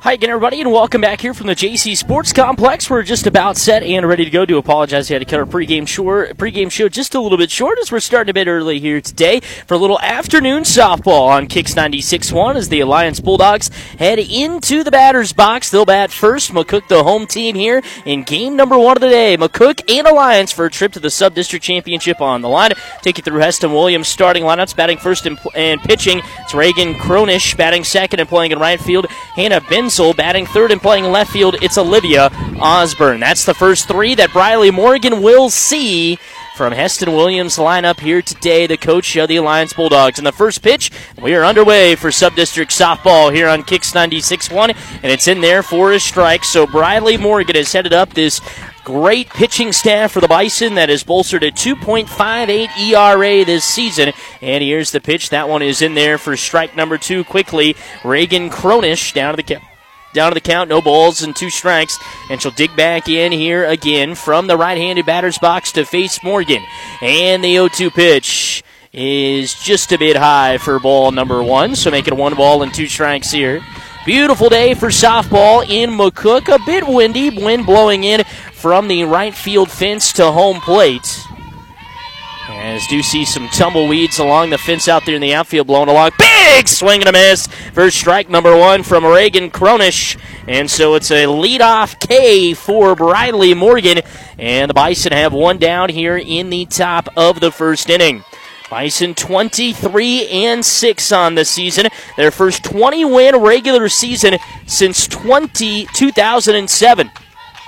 Hi again, everybody, and welcome back here from the JC Sports Complex. We're just about set and ready to go. Do apologize, we had to cut our pregame show just a little bit short as we're starting a bit early here today for a little afternoon softball on Kicks 96.1 as the Alliance Bulldogs head into the batter's box. They'll bat first. McCook, the home team here in game number 1 of the day. McCook and Alliance for a trip to the Sub-District Championship on the line. Take you through Heston Williams starting lineups. Batting first and pitching, it's Reagan Cronish. Batting second and playing in right field, Hannah Benzel. Batting third and playing in left field, it's Olivia Osborne. That's the first three that Briley Morgan will see from Heston Williams' lineup here today, the coach of the Alliance Bulldogs. In the first pitch, we are underway for Sub-District softball here on Kicks 96.1, and it's in there for a strike. So Briley Morgan has headed up this great pitching staff for the Bison that has bolstered a 2.58 ERA this season. And here's the pitch. That one is in there for strike number 2 quickly. Reagan Cronish down to the count, no balls and 2 strikes, and she'll dig back in here again from the right-handed batter's box to face Morgan. And the 0-2 pitch is just a bit high for ball number 1, so make it 1 ball and 2 strikes here. Beautiful day for softball in McCook. A bit windy, wind blowing in from the right field fence to home plate. As do see some tumbleweeds along the fence out there in the outfield blowing along. Big swing and a miss for strike number 1 from Reagan Cronish. And so it's a leadoff K for Briley Morgan. And the Bison have 1 down here in the top of the first inning. Bison 23-6 on the season. Their first 20-win regular season since 2007.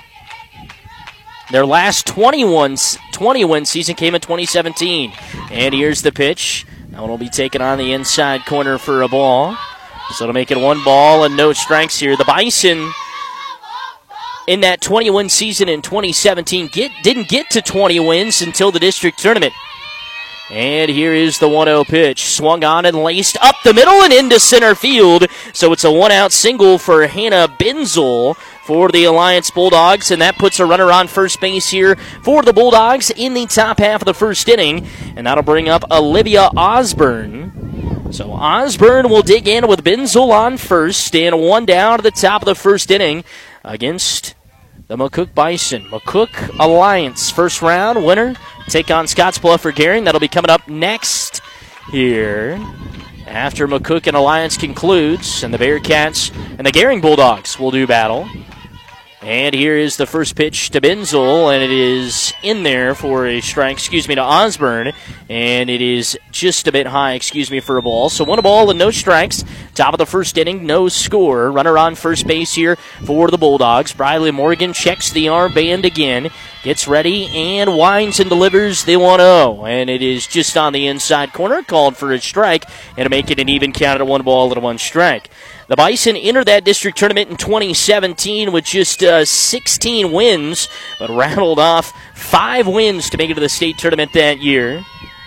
Their last 20-win season came in 2017. And here's the pitch. That one will be taken on the inside corner for a ball. So it'll make it 1 ball and no strikes here. The Bison, in that 20-win season in 2017, didn't get to 20 wins until the district tournament. And here is the 1-0 pitch. Swung on and laced up the middle and into center field. So it's a 1-out single for Hannah Benzel for the Alliance Bulldogs, and that puts a runner on first base here for the Bulldogs in the top half of the first inning, and that'll bring up Olivia Osborne. So Osborne will dig in with Benzel on first, and 1 down to the top of the first inning against the McCook Bison. McCook Alliance first round winner take on Scottsbluff or Gering. That'll be coming up next here after McCook and Alliance concludes, and the Bearcats and the Gering Bulldogs will do battle. And here is the first pitch to Benzel, and it is in there for a strike, to Osborne, and it is just a bit high, for a ball. So 1 ball and no strikes. Top of the first inning, no score. Runner on first base here for the Bulldogs. Briley Morgan checks the armband again, gets ready, and winds and delivers the 1-0. And it is just on the inside corner, called for a strike, and to make it an even count at 1 ball and 1 strike. The Bison entered that district tournament in 2017 with just 16 wins, but rattled off 5 wins to make it to the state tournament that year.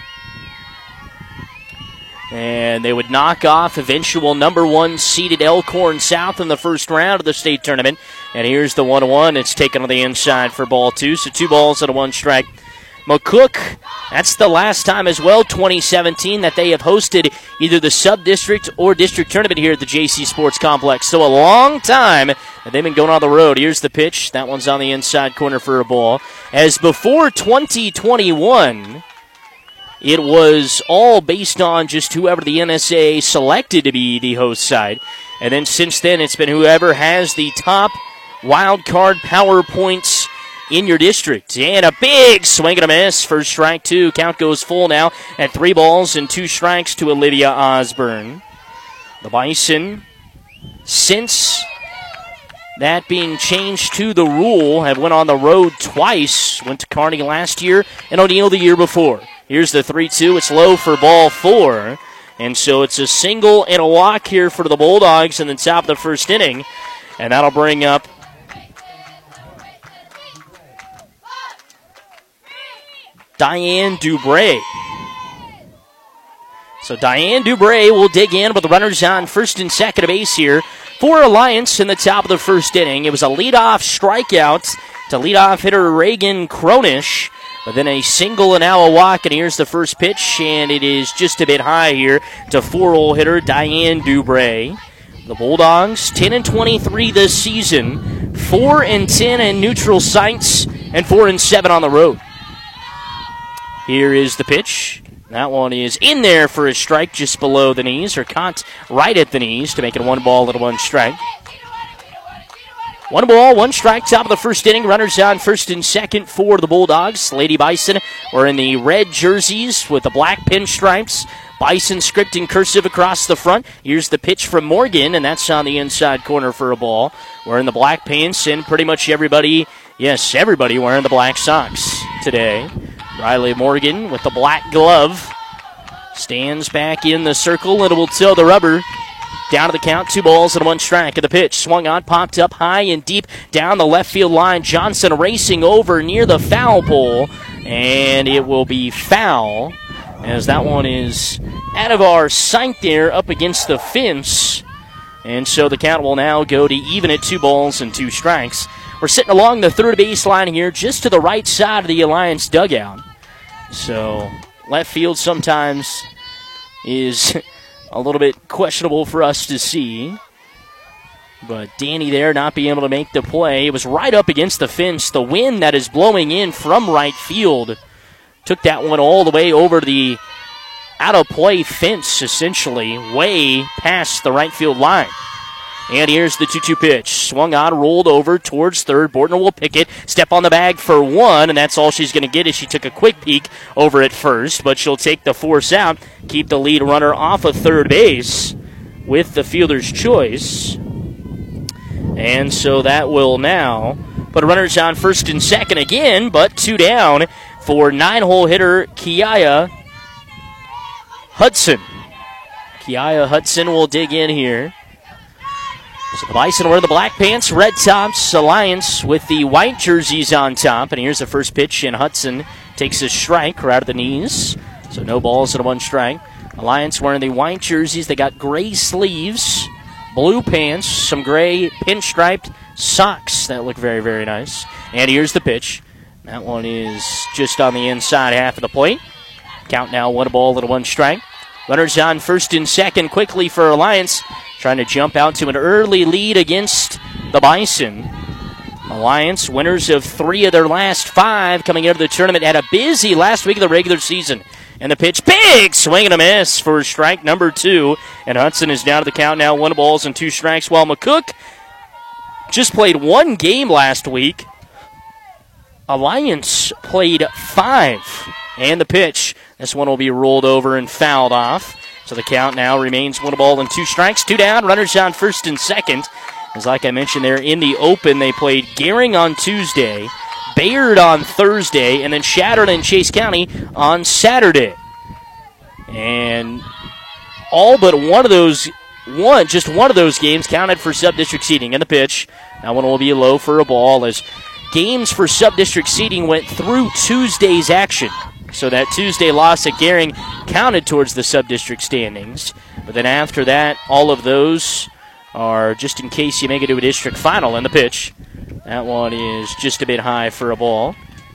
And they would knock off eventual number 1 seeded Elkhorn South in the first round of the state tournament. And here's the 1-1. It's taken on the inside for ball 2, so 2 balls and a 1 strike. McCook, that's the last time as well, 2017, that they have hosted either the sub-district or district tournament here at the JC Sports Complex. So a long time that they've been going on the road. Here's the pitch. That one's on the inside corner for a ball. As before 2021, it was all based on just whoever the NSA selected to be the host side. And then since then, it's been whoever has the top wild card power points in your district. And a big swing and a miss for strike 2. Count goes full now at 3 balls and 2 strikes to Olivia Osborne. The Bison, since that being changed to the rule, have went on the road twice. Went to Kearney last year and O'Neill the year before. Here's the 3-2. It's low for ball 4. And so it's a single and a walk here for the Bulldogs in the top of the first inning. And that'll bring up Diane Dubray. So Diane Dubray will dig in with the runners on first and second base here for Alliance in the top of the first inning. It was a leadoff strikeout to leadoff hitter Reagan Cronish, but then a single and now a walk, and here's the first pitch, and it is just a bit high here to 4-hole hitter Diane Dubray. The Bulldogs 10-23 this season, 4-10 in neutral sites, and 4-7 on the road. Here is the pitch. That one is in there for a strike just below the knees, or caught right at the knees to make it 1 ball and 1 strike. 1 ball, 1 strike, top of the first inning. Runners on first and second for the Bulldogs. Lady Bison are in the red jerseys with the black pinstripes. Bison script in cursive across the front. Here's the pitch from Morgan, and that's on the inside corner for a ball. Wearing the black pants, and pretty much everybody wearing the black socks today. Riley Morgan with the black glove stands back in the circle, and it will till the rubber. Down to the count, 2 balls and 1 strike. At the pitch, swung on, popped up high and deep down the left field line. Johnson racing over near the foul pole, and it will be foul, as that one is out of our sight there up against the fence. And so the count will now go to even at 2 balls and 2 strikes. We're sitting along the third baseline here, just to the right side of the Alliance dugout. So left field sometimes is a little bit questionable for us to see. But Danny there not being able to make the play. It was right up against the fence. The wind that is blowing in from right field took that one all the way over the out-of-play fence, essentially, way past the right field line. And here's the 2-2 pitch. Swung on, rolled over towards third. Bortner will pick it, step on the bag for 1, and that's all she's going to get as she took a quick peek over at first. But she'll take the force out, keep the lead runner off of third base with the fielder's choice. And so that will now put runners on first and second again, but 2 down for 9-hole hitter Kiaya Hudson. Kiaya Hudson will dig in here. So the Bison wear the black pants, red tops. Alliance with the white jerseys on top. And here's the first pitch, and Hudson takes a strike right at the knees. So no balls and 1 strike. Alliance wearing the white jerseys. They got gray sleeves, blue pants, some gray pinstriped socks that look very, very nice. And here's the pitch. That one is just on the inside half of the plate. Count now 1 ball and 1 strike. Runners on first and second quickly for Alliance, trying to jump out to an early lead against the Bison. Alliance, winners of 3 of their last 5 coming into the tournament, had a busy last week of the regular season. And the pitch, big swing and a miss for strike number 2. And Hudson is down to the count now, 1 balls and 2 strikes, while McCook just played 1 game last week. Alliance played 5. And the pitch, this one will be rolled over and fouled off. So the count now remains 1 ball and 2 strikes. 2 down, runners on first and second. As like I mentioned there, in the open, they played Gehring on Tuesday, Bayard on Thursday, and then Chadron and Chase County on Saturday. And all but just one of those games counted for sub-district seeding. And the pitch, that one will be low for a ball, as games for sub-district seeding went through Tuesday's action. So that Tuesday loss at Gehring counted towards the sub-district standings. But then after that, all of those are just in case you make it to a district final. And the pitch, that one is just a bit high for a ball.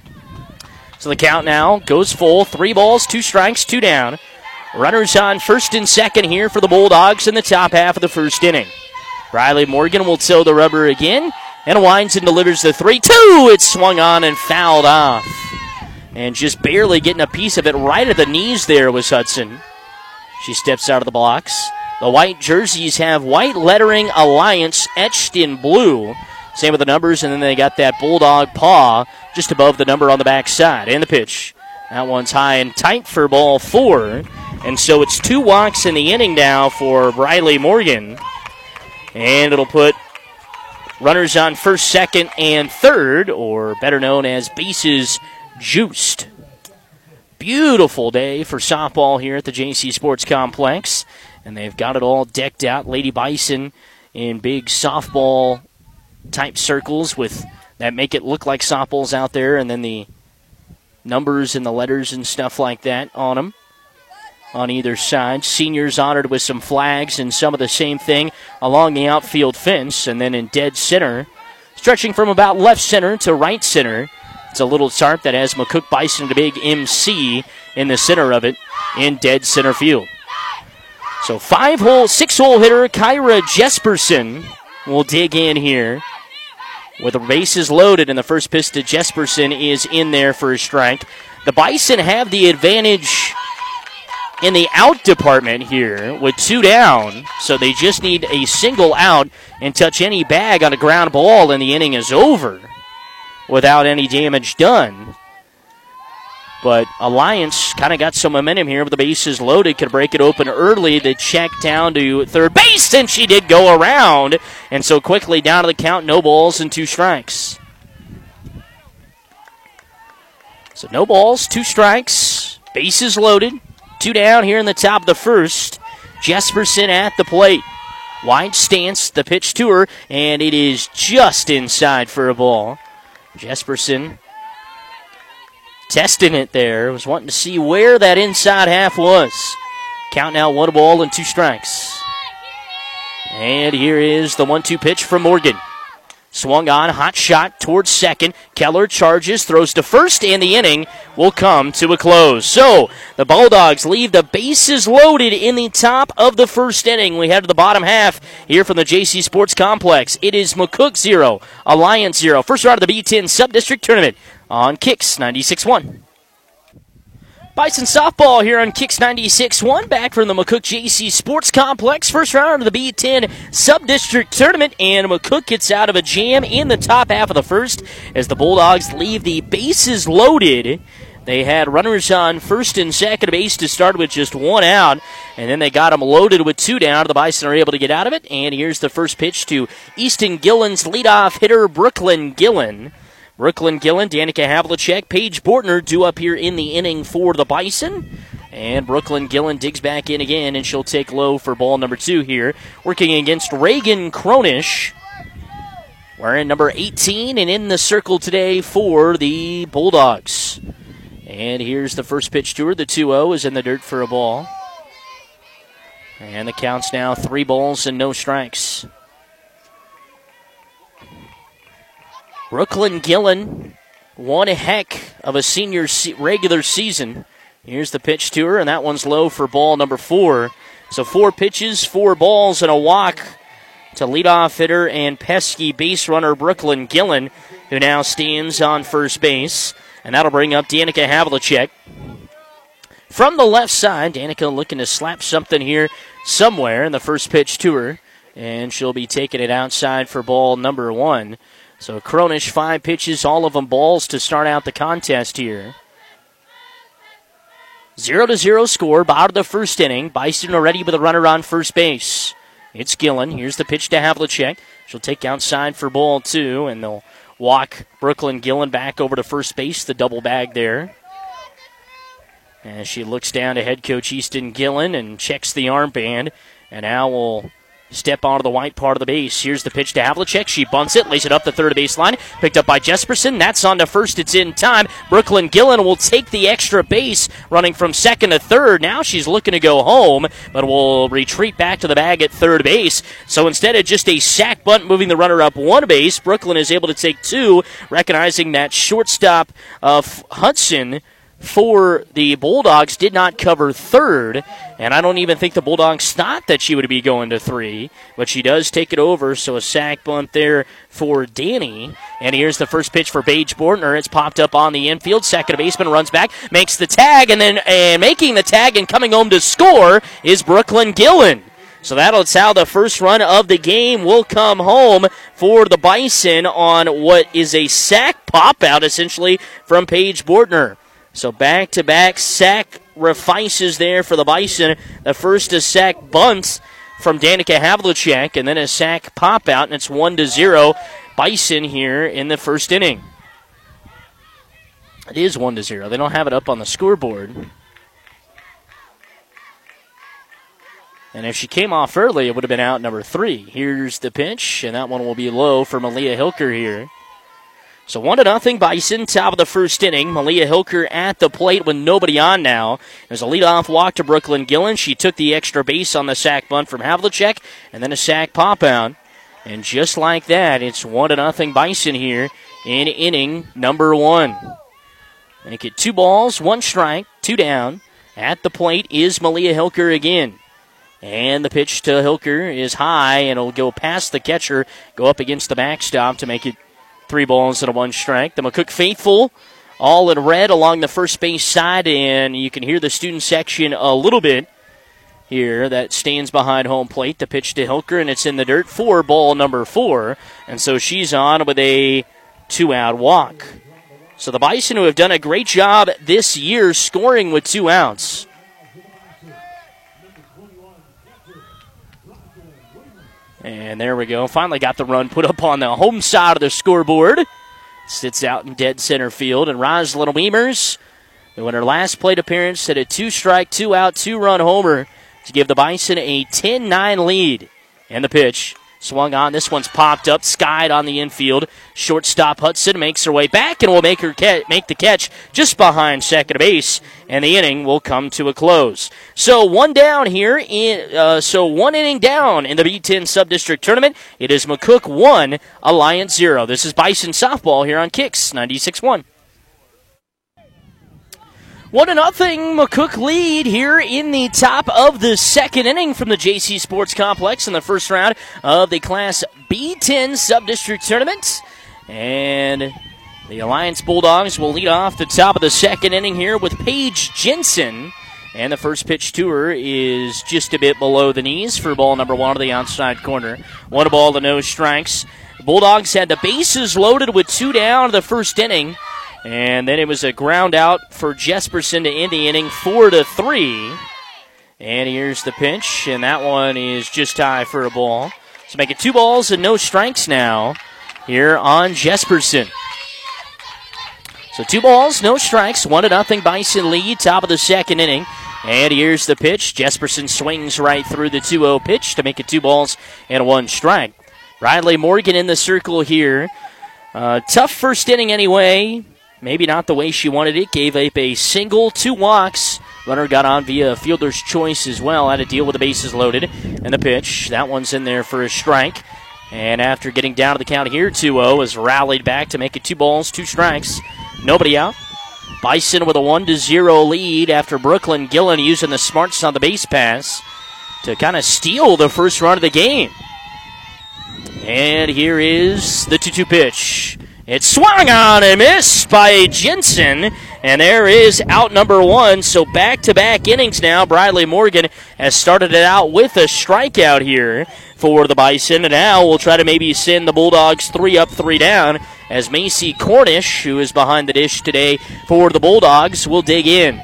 So the count now goes full. 3 balls, 2 strikes, 2 down. Runners on first and second here for the Bulldogs in the top half of the first inning. Riley Morgan will till the rubber again and winds and delivers the 3-2. It's swung on and fouled off. And just barely getting a piece of it right at the knees there was Hudson. She steps out of the blocks. The white jerseys have white lettering Alliance etched in blue. Same with the numbers, and then they got that bulldog paw just above the number on the backside. And the pitch. That one's high and tight for ball 4. And so it's 2 walks in the inning now for Riley Morgan. And it'll put runners on first, second, and third, or better known as bases juiced. Beautiful day for softball here at the JC Sports Complex. And they've got it all decked out. Lady Bison in big softball type circles with that make it look like softballs out there, and then the numbers and the letters and stuff like that on them on either side. Seniors honored with some flags and some of the same thing along the outfield fence. And then in dead center, stretching from about left center to right center, it's a little tarp that has McCook Bison, the big MC, in the center of it in dead center field. So 6-hole hitter Kyra Jesperson will dig in here with the bases loaded, and the first pitch to Jesperson is in there for a strike. The Bison have the advantage in the out department here with 2 down, so they just need a single out and touch any bag on a ground ball, and the inning is over without any damage done. But Alliance kind of got some momentum here with the bases loaded. Could break it open early. The check down to third base, and she did go around. And so quickly down to the count, no balls and 2 strikes. So no balls, 2 strikes. Bases loaded. 2 down here in the top of the first. Jesperson at the plate. Wide stance, the pitch to her, and it is just inside for a ball. Jesperson testing it there. Was wanting to see where that inside half was. Count now 1 ball and 2 strikes. And here is the 1-2 pitch from Morgan. Swung on, hot shot towards second. Keller charges, throws to first, and the inning will come to a close. So the Bulldogs leave the bases loaded in the top of the first inning. We head to the bottom half here from the JC Sports Complex. It is McCook 0, Alliance 0. First round of the B10 Sub-District Tournament on Kicks 96.1. Bison softball here on Kicks 96.1, back from the McCook JC Sports Complex. First round of the B10 Sub-District Tournament, and McCook gets out of a jam in the top half of the first as the Bulldogs leave the bases loaded. They had runners on first and second base to start with just 1 out, and then they got them loaded with 2 down. The Bison are able to get out of it, and here's the first pitch to Easton Gillen's leadoff hitter, Brooklyn Gillen. Brooklyn Gillen, Danica Havlicek, Paige Bortner due up here in the inning for the Bison. And Brooklyn Gillen digs back in again, and she'll take low for ball number 2 here. Working against Reagan Cronish, wearing number 18, and in the circle today for the Bulldogs. And here's the first pitch to her. The 2-0 is in the dirt for a ball. And the count's now 3 balls and no strikes. Brooklyn Gillen, one heck of a senior regular season. Here's the pitch to her, and that one's low for ball number 4. So 4 pitches, 4 balls, and a walk to leadoff hitter and pesky base runner Brooklyn Gillen, who now stands on first base. And that'll bring up Danica Havlicek. From the left side, Danica looking to slap something here somewhere in the first pitch to her, and she'll be taking it outside for ball number 1. So Cronish, 5 pitches, all of them balls to start out the contest here. 0-0 score, bottom of the first inning. Bison already with a runner on first base. It's Gillen. Here's the pitch to Havlicek. She'll take outside for ball 2, and they'll walk Brooklyn Gillen back over to first base, the double bag there. As she looks down to head coach Easton Gillen and checks the armband, and now will step onto the white part of the base. Here's the pitch to Havlicek. She bunts it, lays it up the third baseline. Picked up by Jesperson. That's on to first. It's in time. Brooklyn Gillen will take the extra base, running from second to third. Now she's looking to go home, but will retreat back to the bag at third base. So instead of just a sack bunt moving the runner up 1 base, Brooklyn is able to take 2, recognizing that shortstop of Hudson for the Bulldogs did not cover third, and I don't even think the Bulldogs thought that she would be going to 3, but she does take it over, so a sack bunt there for Danny. And here's the first pitch for Paige Bortner. It's popped up on the infield. Second baseman runs back, makes the tag, and making the tag and coming home to score is Brooklyn Gillen. So that's how the first run of the game will come home for the Bison on what is a sack pop-out, essentially, from Paige Bortner. So back-to-back sacrifices there for the Bison. The first is sack bunts from Danica Havlicek, and then a sack pop-out, and it's 1-0 Bison here in the first inning. It is 1-0. They don't have it up on the scoreboard. And if she came off early, it would have been out number 3. Here's the pitch, and that one will be low for Malia Hilker here. So 1-0 Bison, top of the first inning. Malia Hilker at the plate with nobody on now. There's a leadoff walk to Brooklyn Gillen. She took the extra base on the sack bunt from Havlicek, and then a sack pop-out. And just like that, it's 1-0 Bison here in inning number 1. Make it 2 balls, 1 strike, 2 down. At the plate is Malia Hilker again. And the pitch to Hilker is high, and it'll go past the catcher, go up against the backstop to make it 3 balls and a 1 strike. The McCook faithful, all in red along the first base side, and you can hear the student section a little bit here that stands behind home plate. The pitch to Hilker, and it's in the dirt for ball number 4, and so she's on with a 2-out walk. So the Bison, who have done a great job this year scoring with 2 outs. And there we go. Finally got the run put up on the home side of the scoreboard. Sits out in dead center field. And Rosalind Weimers, who in her last plate appearance hit a 2-strike, 2-out, 2-run homer to give the Bison a 10-9 lead. And the pitch swung on. This one's popped up, skied on the infield. Shortstop Hudson makes her way back and will make the catch just behind second base. And the inning will come to a close. So 1 down here. 1 inning down in the B10 Sub-District Tournament. It is McCook 1, Alliance 0. This is Bison softball here on Kicks 96.1. 1-0 McCook lead here in the top of the second inning from the JC Sports Complex in the first round of the Class B10 Sub-District Tournament. And the Alliance Bulldogs will lead off the top of the second inning here with Paige Jensen. And the first pitch to her is just a bit below the knees for ball number 1 to the outside corner. 1 ball to no strikes. The Bulldogs had the bases loaded with 2 down the first inning. And then it was a ground out for Jesperson to end the inning, 4-3. And here's the pitch, and that one is just high for a ball. So make it 2 balls and no strikes now here on Jesperson. So 2 balls, no strikes, 1-0 Bison lead, top of the second inning. And here's the pitch. Jesperson swings right through the 2-0 pitch to make it 2 balls and 1 strike. Riley Morgan in the circle here. Tough first inning anyway. Maybe not the way she wanted it. Gave up a single, 2 walks. Runner got on via fielder's choice as well. Had to deal with the bases loaded. And the pitch, that one's in there for a strike. And after getting down to the count here, 2-0, is rallied back to make it 2 balls, 2 strikes. Nobody out. Bison with a 1-0 lead after Brooklyn Gillen using the smarts on the base pass to kind of steal the first run of the game. And here is the 2-2 pitch. It's swung on and missed by Jensen, and there is out number 1. So back-to-back innings now. Briley Morgan has started it out with a strikeout here for the Bison, and now we'll try to maybe send the Bulldogs 3 up, 3 down, as Macy Cornish, who is behind the dish today for the Bulldogs, will dig in.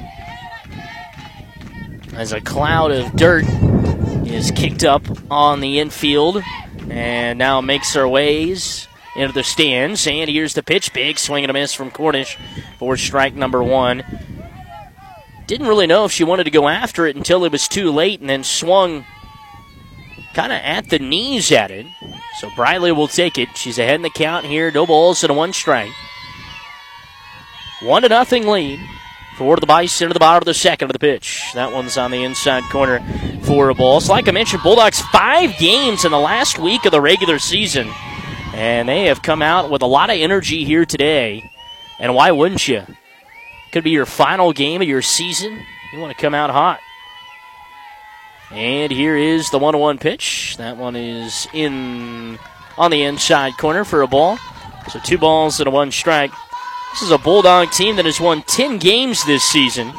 As a cloud of dirt is kicked up on the infield, and now makes her ways into the stands, and here's the pitch. Big swing and a miss from Cornish for strike number 1. Didn't really know if she wanted to go after it until it was too late, and then swung kind of at the knees at it. So Briley will take it. She's ahead in the count here. No balls and a 1 strike. 1-0 lead for the Bison to the bottom of the second of the pitch. That one's on the inside corner for a ball. So like I mentioned, Bulldogs 5 games in the last week of the regular season. And they have come out with a lot of energy here today. And why wouldn't you? Could be your final game of your season. You want to come out hot. And here is the 1-1 pitch. That one is in on the inside corner for a ball. So 2 balls and a 1 strike. This is a Bulldog team that has won 10 games this season.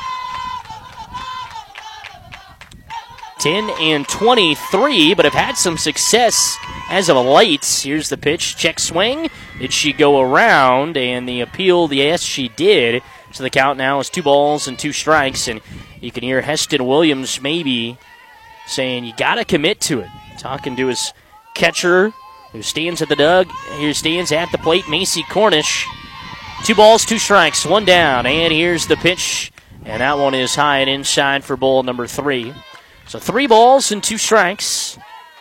10-23, but have had some success as of late. Here's the pitch. Check swing. Did she go around? And the appeal, yes, she did. So the count now is 2 balls and 2 strikes. And you can hear Heston Williams maybe saying, you got to commit to it. Talking to his catcher who stands at the dug. Here stands at the plate, Macy Cornish. 2 balls, 2 strikes, 1 down. And here's the pitch. And that one is high and inside for ball number 3. So 3 balls and 2 strikes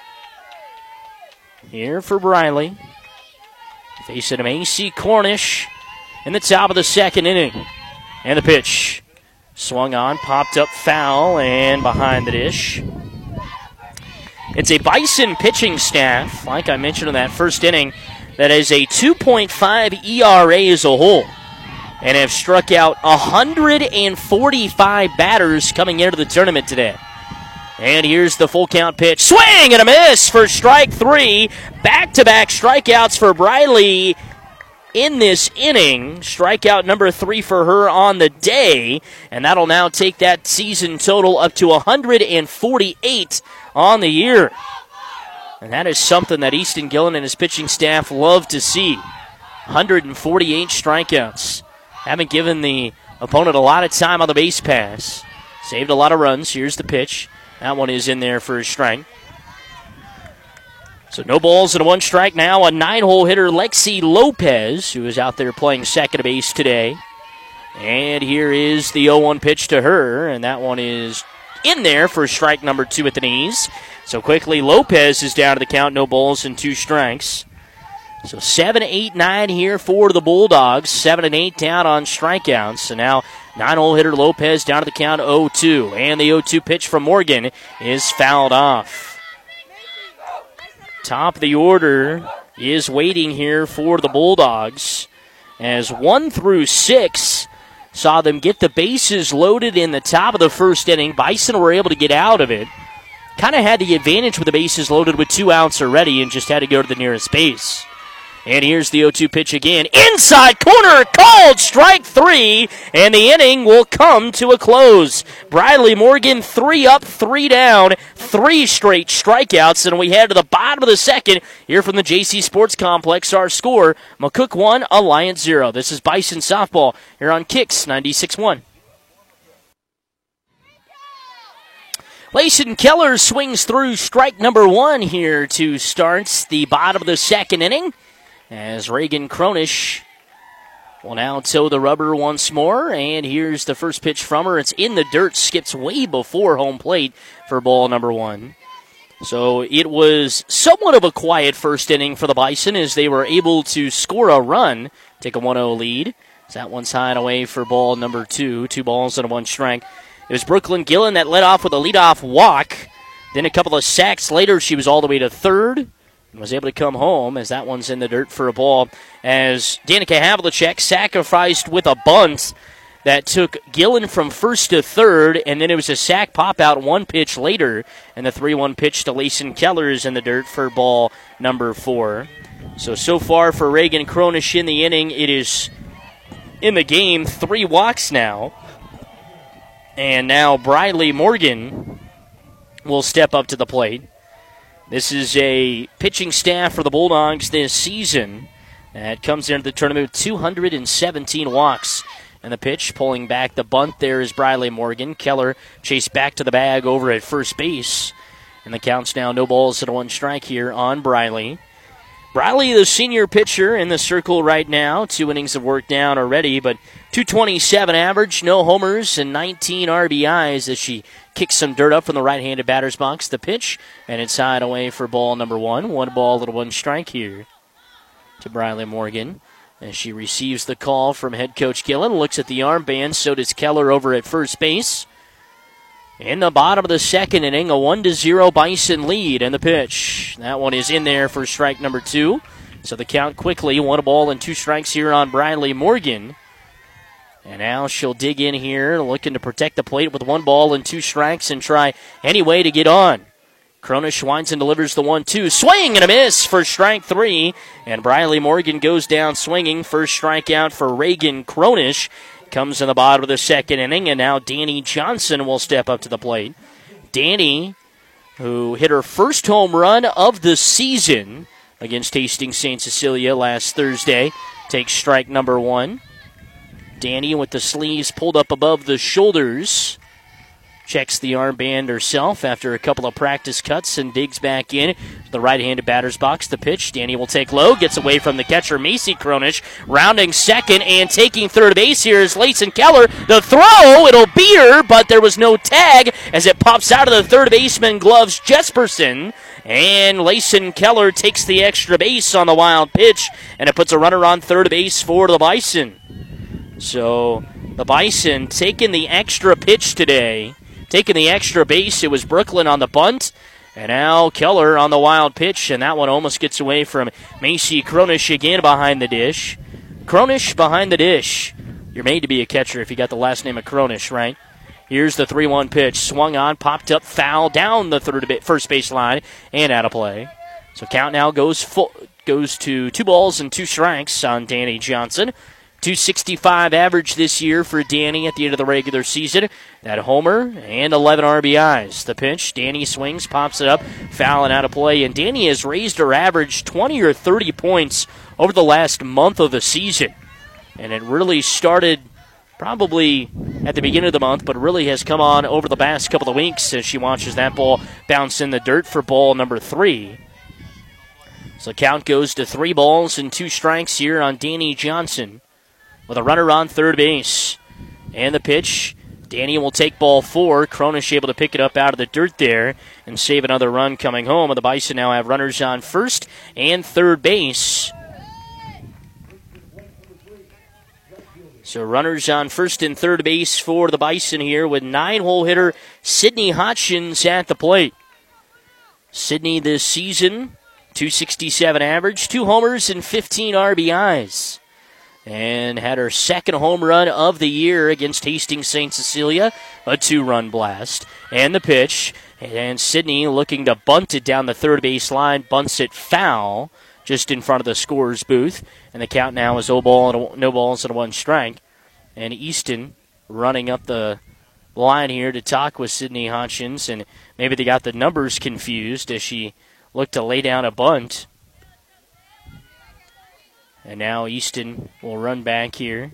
here for Briley. Facing Macy Cornish in the top of the second inning. And the pitch swung on, popped up foul, and behind the dish. It's a Bison pitching staff, like I mentioned in that first inning, that is a 2.5 ERA as a whole and have struck out 145 batters coming into the tournament today. And here's the full count pitch. Swing and a miss for strike 3. Back-to-back strikeouts for Briley in this inning. Strikeout number 3 for her on the day. And that'll now take that season total up to 148 on the year. And that is something that Easton Gillen and his pitching staff love to see. 148 strikeouts. Haven't given the opponent a lot of time on the base pass. Saved a lot of runs. Here's the pitch. That one is in there for a strike. So no balls and 1 strike now. A 9-hole hitter, Lexi Lopez, who is out there playing second base today. And here is the 0-1 pitch to her, and that one is in there for strike number 2 at the knees. So quickly, Lopez is down to the count. No balls and 2 strikes. So 7, 8, 9 here for the Bulldogs. 7 and 8 down on strikeouts. So now 9-hole hitter Lopez down to the count 0-2. And the 0-2 pitch from Morgan is fouled off. Top of the order is waiting here for the Bulldogs. As 1 through 6 saw them get the bases loaded in the top of the first inning. Bison were able to get out of it. Kind of had the advantage with the bases loaded with 2 outs already and just had to go to the nearest base. And here's the 0-2 pitch again. Inside corner, called strike 3, and the inning will come to a close. Briley Morgan 3 up, 3 down, 3 straight strikeouts, and we head to the bottom of the second here from the JC Sports Complex. Our score, McCook 1, Alliance 0. This is Bison Softball here on Kicks 96.1. Layson Keller swings through strike number 1 here to start the bottom of the second inning, as Reagan Cronish will now toe the rubber once more. And here's the first pitch from her. It's in the dirt, skips way before home plate for ball number 1. So it was somewhat of a quiet first inning for the Bison as they were able to score a run, take a 1-0 lead. So that one's high and away for ball number 2. 2 balls and 1 strike. It was Brooklyn Gillen that led off with a leadoff walk. Then a couple of sacks later, she was all the way to third. Was able to come home as that one's in the dirt for a ball. As Danica Havlicek sacrificed with a bunt that took Gillen from first to third, and then it was a sack pop-out 1 pitch later, and the 3-1 pitch to Layson Keller is in the dirt for ball number 4. So far for Reagan Cronish in the inning, it is in the game 3 walks now. And now Briley Morgan will step up to the plate. This is a pitching staff for the Bulldogs this season that comes into the tournament with 217 walks. And the pitch, pulling back the bunt, there is Briley Morgan. Keller chased back to the bag over at first base. And the count's now no balls and 1 strike here on Briley. Briley, the senior pitcher in the circle right now. 2 innings of work down already, but 227 average, no homers, and 19 RBIs as she kicks some dirt up from the right-handed batter's box. The pitch, and it's side away for ball number 1. 1 ball and 1 strike here to Briley Morgan as she receives the call from head coach Gillen. Looks at the armband, so does Keller over at first base. In the bottom of the second inning, a 1-0 Bison lead, and the pitch. That one is in there for strike number 2. So the count quickly, 1 ball and 2 strikes here on Briley Morgan. And now she'll dig in here, looking to protect the plate with 1 ball and 2 strikes and try any way to get on. Cronish winds and delivers the 1-2. Swing and a miss for strike 3. And Briley Morgan goes down swinging. First strikeout for Reagan Cronish. Comes in the bottom of the second inning, and now Danny Johnson will step up to the plate. Danny, who hit her first home run of the season against Hastings St. Cecilia last Thursday, takes strike number 1. Danny with the sleeves pulled up above the shoulders. Checks the armband herself after a couple of practice cuts and digs back in to the right-handed batter's box. The pitch, Danny will take low, gets away from the catcher, Macy Cronish, rounding second and taking third base here is Layson Keller. The throw, it'll beat her, but there was no tag as it pops out of the third baseman gloves, Jesperson. And Layson Keller takes the extra base on the wild pitch, and it puts a runner on third base for the Bison. So the Bison taking the extra pitch today. Taking the extra base, it was Brooklyn on the bunt, and now Keller on the wild pitch, and that one almost gets away from Macy Cronish again behind the dish. Cronish behind the dish. You're made to be a catcher if you got the last name of Cronish, right? Here's the 3-1 pitch. Swung on, popped up, foul down the first base line and out of play. So count now goes to 2 balls and 2 strikes on Danny Johnson. .265 average this year for Danny at the end of the regular season. That homer and 11 RBIs. The pitch, Danny swings, pops it up, foul and out of play. And Danny has raised her average 20 or 30 points over the last month of the season. And it really started probably at the beginning of the month, but really has come on over the past couple of weeks as she watches that ball bounce in the dirt for ball number 3. So the count goes to 3 balls and 2 strikes here on Danny Johnson, with a runner on third base. And the pitch, Danny will take ball 4. Cronish able to pick it up out of the dirt there and save another run coming home. And the Bison now have runners on first and third base. So runners on first and third base for the Bison here with 9-hole hitter Sydney Hotchins at the plate. Sydney this season, .267 average, 2 homers and 15 RBIs. And had her second home run of the year against Hastings St. Cecilia, a 2-run blast. And the pitch, and Sydney looking to bunt it down the third base line, bunts it foul just in front of the scorer's booth. And the count now is no balls and 1 strike. And Easton running up the line here to talk with Sydney Hotchins, and maybe they got the numbers confused as she looked to lay down a bunt. And now Easton will run back here.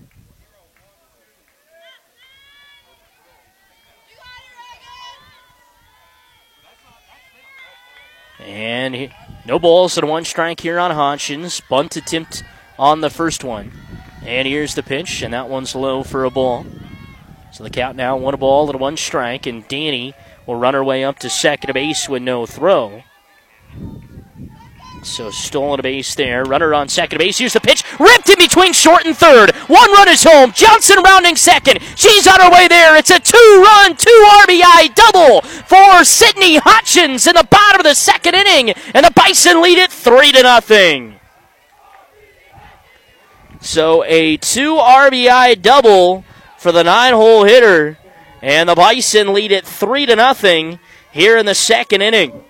And no balls and 1 strike here on Hotchins. Bunt attempt on the first one. And here's the pitch, and that one's low for a ball. So the count now, 1 ball and 1 strike, and Danny will run her way up to second base with no throw. So stolen a base there. Runner on second base. Here's the pitch. Ripped in between short and third. 1 run is home. Johnson rounding second. She's on her way there. It's a 2-run, 2 RBI double for Sydney Hotchins in the bottom of the second inning. And the Bison lead it 3-0. So a 2 RBI double for the 9-hole hitter. And the Bison lead it 3-0 here in the second inning.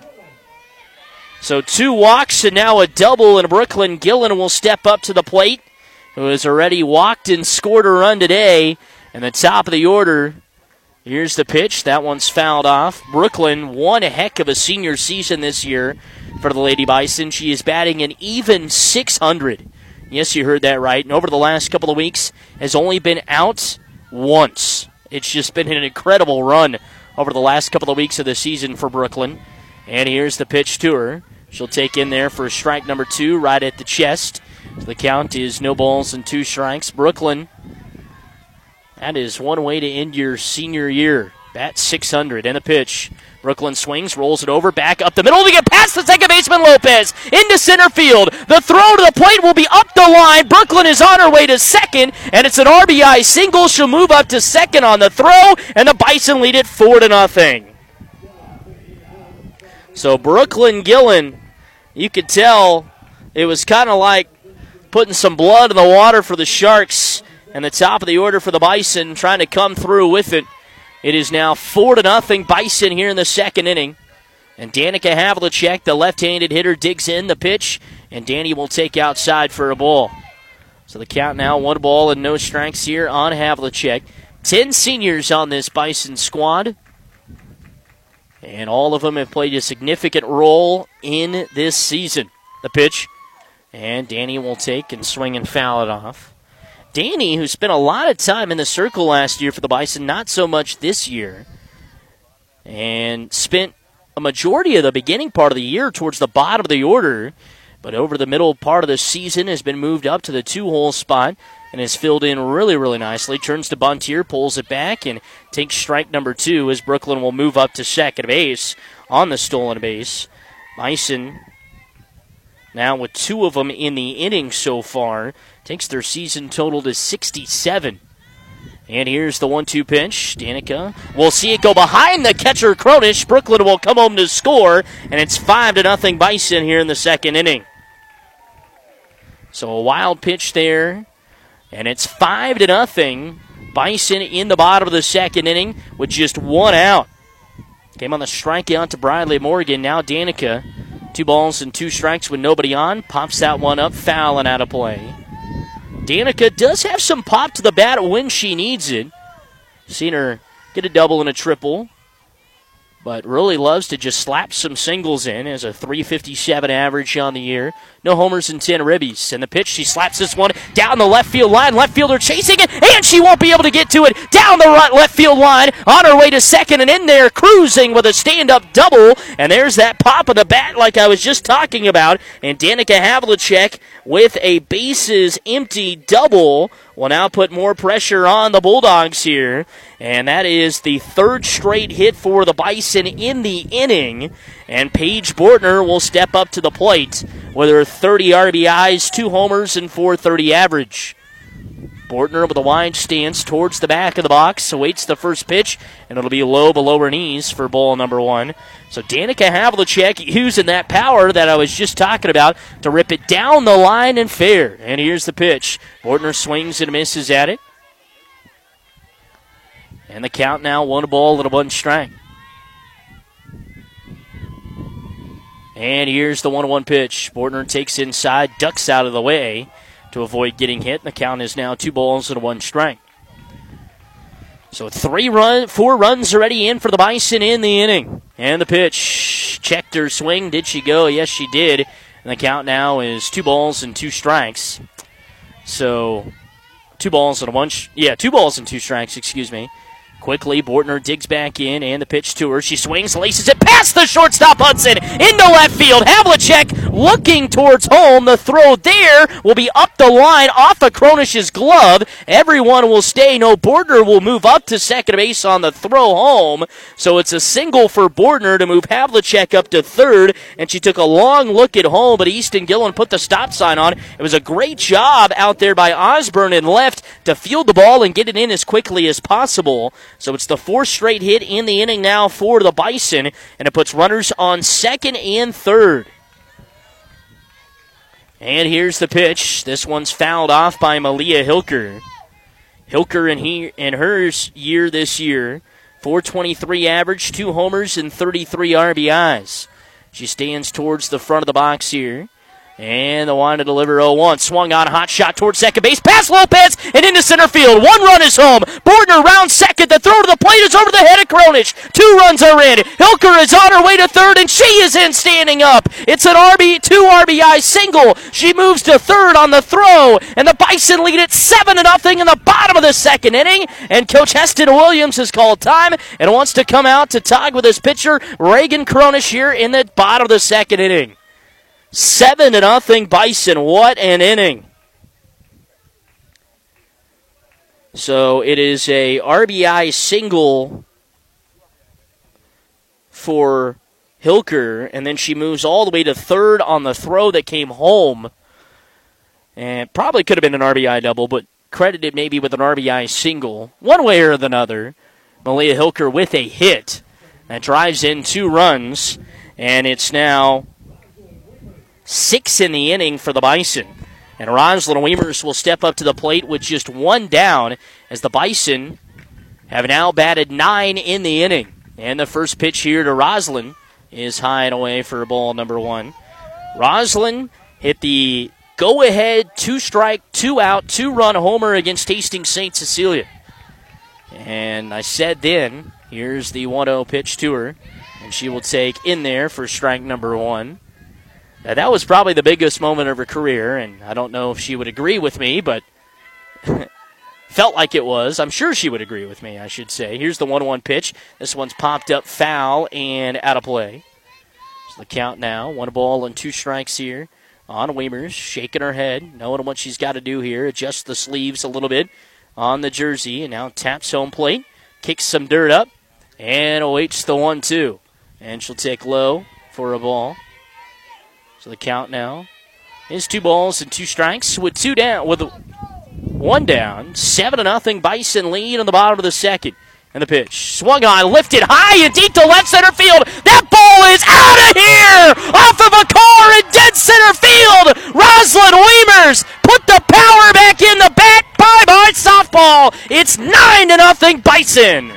So 2 walks and now a double, and Brooklyn Gillen will step up to the plate, who has already walked and scored a run today. And the top of the order, here's the pitch. That one's fouled off. Brooklyn, one heck of a senior season this year for the Lady Bison. She is batting an even .600. Yes, you heard that right. And over the last couple of weeks has only been out once. It's just been an incredible run over the last couple of weeks of the season for Brooklyn. And here's the pitch to her. She'll take in there for strike number 2 right at the chest. So the count is no balls and 2 strikes. Brooklyn, that is one way to end your senior year. Bat .600 and the pitch. Brooklyn swings, rolls it over, back up the middle to get past the second baseman Lopez into center field. The throw to the plate will be up the line. Brooklyn is on her way to second, and it's an RBI single. She'll move up to second on the throw, and the Bison lead it 4-0. So Brooklyn Gillen, you could tell it was kind of like putting some blood in the water for the Sharks, and the top of the order for the Bison trying to come through with it. It is now 4-0 Bison here in the second inning. And Danica Havlicek, the left-handed hitter, digs in the pitch, and Danny will take outside for a ball. So the count now, 1 ball and no strikes here on Havlicek. 10 seniors on this Bison squad. And all of them have played a significant role in this season. The pitch, and Danny will take and swing and foul it off. Danny, who spent a lot of time in the circle last year for the Bison, not so much this year, and spent a majority of the beginning part of the year towards the bottom of the order, but over the middle part of the season has been moved up to the 2-hole spot and has filled in really, really nicely. Turns to bunt here, pulls it back, and takes strike number 2 as Brooklyn will move up to second base on the stolen base. Bison, now with 2 of them in the inning so far, takes their season total to 67. And here's the 1-2 pitch. Danica will see it go behind the catcher, Cronish. Brooklyn will come home to score, and it's 5-0 Bison here in the second inning. So a wild pitch there, and it's 5-0 Bison in the bottom of the second inning with just one out. Came on the strikeout to Bradley Morgan. Now Danica, 2 balls and 2 strikes with nobody on. Pops that one up, foul and out of play. Danica does have some pop to the bat when she needs it. Seen her get a double and a triple, but really loves to just slap some singles in. Has a 357 average on the year. No homers and 10 ribbies. And the pitch, she slaps this one down the left field line. Left fielder chasing it, and she won't be able to get to it. Down the right left field line, on her way to second, and in there cruising with a stand-up double. And there's that pop of the bat like I was just talking about. And Danica Havlicek with a bases empty double will now put more pressure on the Bulldogs here. And that is the 3rd straight hit for the Bison in the inning. And Paige Bortner will step up to the plate with her 30 RBIs, 2 homers, and 430 average. Bortner with a wide stance towards the back of the box, awaits the first pitch, and it'll be low below her knees for ball number 1. So Danica Havlicek using that power that I was just talking about to rip it down the line and fair. And here's the pitch. Bortner swings and misses at it. And the count now, 1 ball and a 1 strike. And here's the 1-1 pitch. Bortner takes inside, ducks out of the way to avoid getting hit. The count is now 2 balls and a 1 strike. So 4 runs already in for the Bison in the inning. And the pitch. Checked her swing. Did she go? Yes, she did. And the count now is 2 balls and 2 strikes. So 2 balls and 2 balls and 2 strikes, excuse me. Quickly, Bortner digs back in, and the pitch to her. She swings, laces it past the shortstop Hudson into left field. Havlicek looking towards home. The throw there will be up the line off of Kronish's glove. Everyone will stay. No, Bortner will move up to second base on the throw home. So it's a single for Bortner to move Havlicek up to third, and she took a long look at home, but Easton Gillen put the stop sign on. It was a great job out there by Osborne in left to field the ball and get it in as quickly as possible. So it's the 4th straight hit in the inning now for the Bison, and it puts runners on second and third. And here's the pitch. This one's fouled off by Malia Hilker. Hilker in her year this year, 423 average, 2 homers, and 33 RBIs. She stands towards the front of the box here. And the one to deliver 0-1. Swung on, hot shot towards second base. Past Lopez and into center field. 1 run is home. Bortner round second. The throw to the plate is over the head of Kronish. 2 runs are in. Hilker is on her way to third, and she is in standing up. It's an 2 RBI single. She moves to third on the throw, and the Bison lead it 7-0 in the bottom of the second inning. And Coach Heston Williams has called time and wants to come out to talk with his pitcher, Reagan Kronish, here in the bottom of the second inning. 7-0 Bison. What an inning. So it is a RBI single for Hilker, and then she moves all the way to third on the throw that came home. And probably could have been an RBI double, but credited maybe with an RBI single. One way or another, Malia Hilker with a hit that drives in 2 runs, and it's now 6 in the inning for the Bison. And Rosalind Weimers will step up to the plate with just 1 down as the Bison have now batted 9 in the inning. And the first pitch here to Rosalind is high and away for ball number 1. Rosalind hit the go-ahead 2-strike, 2-out, 2-run homer against Hastings St. Cecilia. And I said then, here's the 1-0 pitch to her. And she will take in there for strike number 1. Now, that was probably the biggest moment of her career, and I don't know if she would agree with me, but felt like it was. I'm sure she would agree with me, I should say. Here's the 1-1 pitch. This one's popped up foul and out of play. So the count now, 1 ball and 2 strikes here on Weimers, shaking her head, knowing what she's got to do here, adjust the sleeves a little bit on the jersey, and now taps home plate, kicks some dirt up, and awaits the 1-2. And she'll take low for a ball. So the count now is 2 balls and 2 strikes with 1 down. 7-0 Bison lead on the bottom of the second. And the pitch swung on, lifted high and deep to left center field. That ball is out of here, off of a car in dead center field. Rosalind Weimers put the power back in the bat. Bye-bye softball. It's 9 9-0 Bison.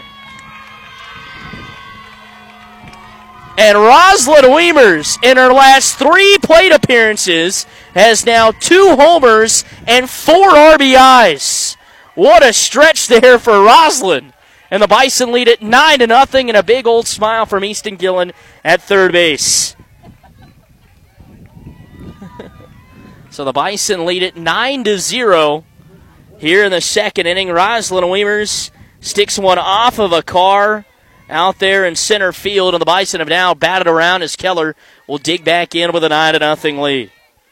And Rosalind Weimers, in her last 3 plate appearances, has now 2 homers and 4 RBIs. What a stretch there for Rosalind. And the Bison lead it 9-0, and a big old smile from Easton Gillen at third base. So the Bison lead it 9-0 here in the second inning. Rosalind Weimers sticks one off of a car out there in center field, and the Bison have now batted around as Keller will dig back in with a 9-0 lead.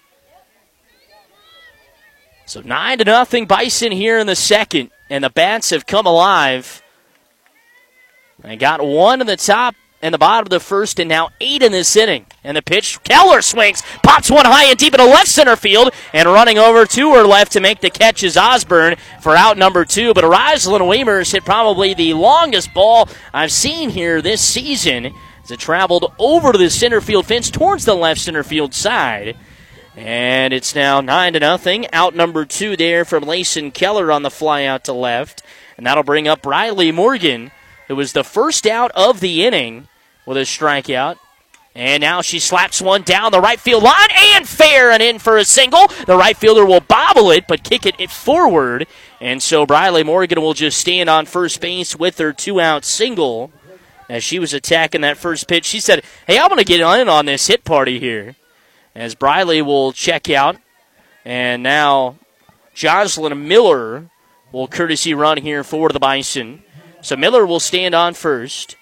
So 9-0 Bison here in the second, and the bats have come alive. They got 1 in the top and the bottom of the first, and now 8 in this inning. And the pitch, Keller swings, pops one high and deep into left center field, and running over to her left to make the catch is Osborne for out number 2. But Rosalind Weimers hit probably the longest ball I've seen here this season as it traveled over to the center field fence towards the left center field side. And it's now 9-0. Out number 2 there from Layson Keller on the fly out to left. And that'll bring up Riley Morgan, who was the first out of the inning with a strikeout. And now she slaps one down the right field line and fair and in for a single. The right fielder will bobble it but kick it forward. And so Riley Morgan will just stand on first base with her 2-out single. As she was attacking that first pitch, she said, hey, I'm going to get in on this hit party here. As Briley will check out. And now Jocelyn Miller will courtesy run here for the Bison. So Miller will stand on first.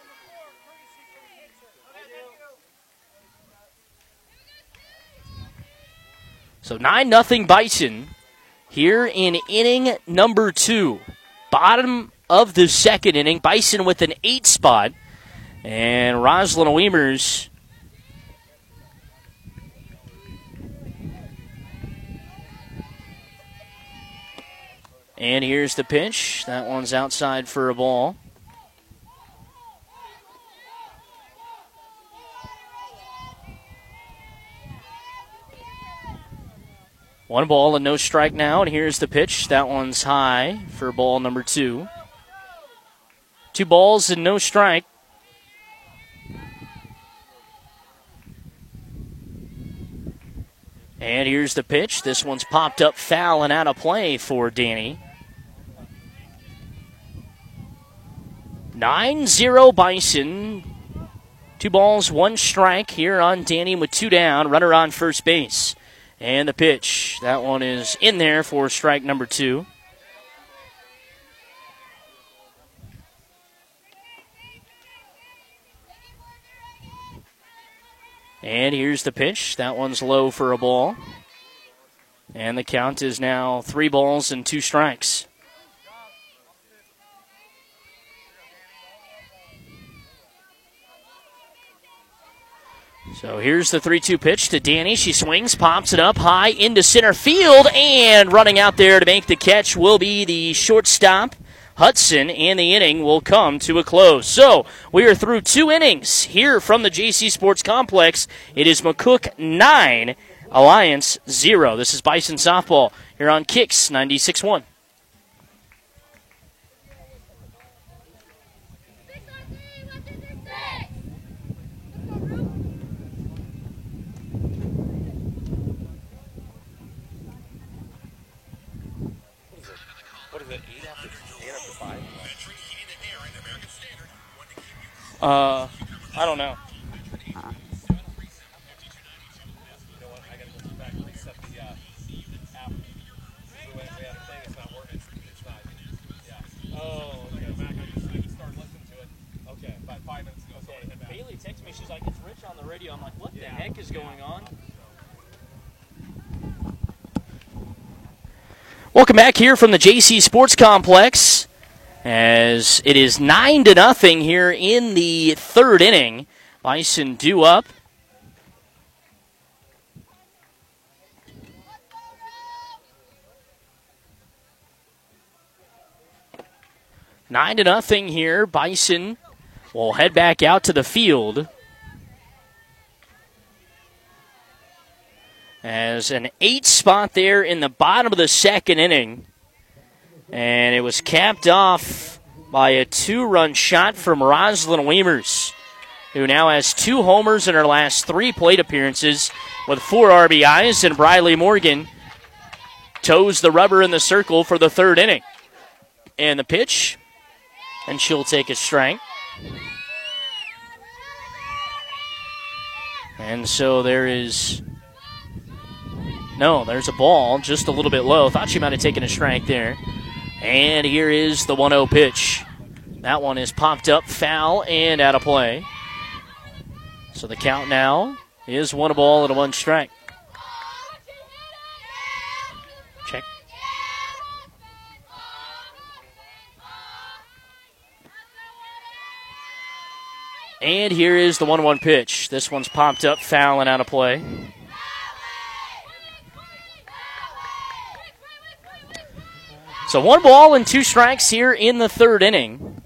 So 9-0 Bison here in inning number 2. Bottom of the second inning. Bison with an 8 spot. And Rosalind Weimers and here's the pitch. That one's outside for a ball. One ball and no strike now, and here's the pitch. That one's high for ball number 2. 2 balls and no strike. And here's the pitch. This one's popped up foul and out of play for Danny. 9-0 Bison. 2 balls, 1 strike here on Danny with 2 down. Runner on first base. And the pitch. That one is in there for strike number 2. And here's the pitch. That one's low for a ball. And the count is now 3 balls and 2 strikes. So here's the 3-2 pitch to Danny. She swings, pops it up high into center field, and running out there to make the catch will be the shortstop, Hudson, and the inning will come to a close. So we are through 2 innings here from the JC Sports Complex. It is McCook 9, Alliance 0. This is Bison Softball here on Kicks 96.1. I don't know. Bailey texted me. She's like, it's Rich on the radio. I'm like, what the heck is going on? Welcome back here from the JC Sports Complex, as it is 9-0 here in the third inning. Bison due up. Nine to nothing here. Bison will head back out to the field. As an 8 spot there in the bottom of the second inning. And it was capped off by a 2-run shot from Rosalind Weimers, who now has 2 homers in her last 3 plate appearances with 4 RBIs, and Briley Morgan toes the rubber in the circle for the 3rd inning. And the pitch, and she'll take a strike. And so there's a ball just a little bit low. Thought she might have taken a strike there. And here is the 1-0 pitch. That one is popped up, foul, and out of play. So the count now is 1 ball and a 1 strike. Check. And here is the 1-1 pitch. This one's popped up, foul, and out of play. So 1 ball and 2 strikes here in the 3rd inning.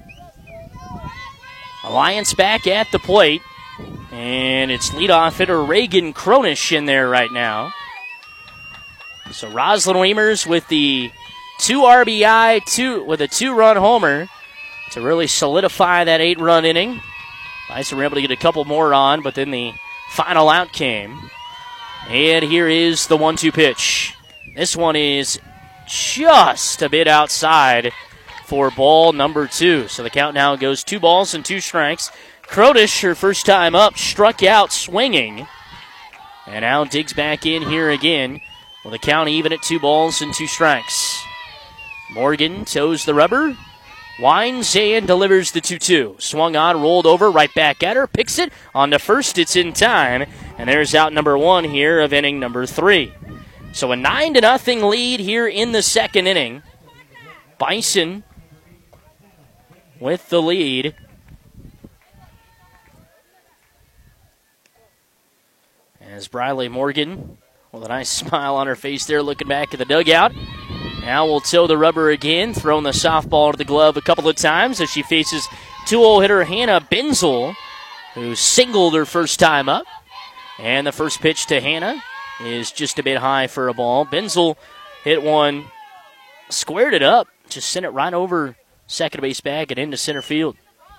Alliance back at the plate. And it's leadoff hitter Reagan Cronish in there right now. So Rosalind Weimers with the 2 RBI, with a 2-run homer to really solidify that 8-run inning. Bison were able to get a couple more on, but then the final out came. And here is the 1-2 pitch. This one is just a bit outside for ball number 2. So the count now goes 2 balls and 2 strikes. Cronish, her first time up, struck out swinging. And now digs back in here again with the count even at 2 balls and 2 strikes. Morgan toes the rubber, winds and delivers the 2-2. Swung on, rolled over, right back at her, picks it on to first. It's in time, and there's out number 1 here of inning number 3. So a 9-0 lead here in the 2nd inning. Bison with the lead. As Briley Morgan, with a nice smile on her face there, looking back at the dugout. Now we'll toe the rubber again, throwing the softball to the glove a couple of times as she faces 2-0 hitter Hannah Benzel, who singled her first time up. And the first pitch to Hannah is just a bit high for a ball. Benzel hit one, squared it up, just sent it right over second base bag and into center field.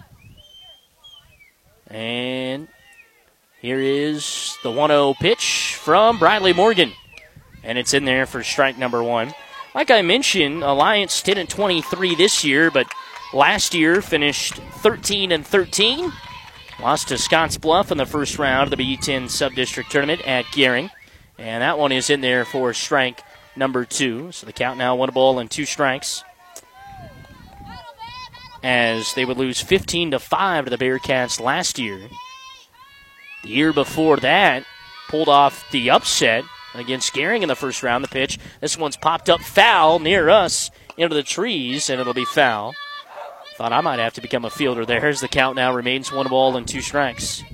And here is the 1-0 pitch from Briley Morgan. And it's in there for strike number 1. Like I mentioned, Alliance 10-23 this year, but last year finished 13-13. Lost to Scotts Bluff in the first round of the B10 Sub-District Tournament at Gering. And that one is in there for strike number 2. So the count now 1 ball and 2 strikes. As they would lose 15-5 to the Bearcats last year. The year before that, pulled off the upset against Gering in the first round. The pitch, this one's popped up foul near us into the trees, and it'll be foul. Thought I might have to become a fielder there as the count now remains 1 ball and 2 strikes.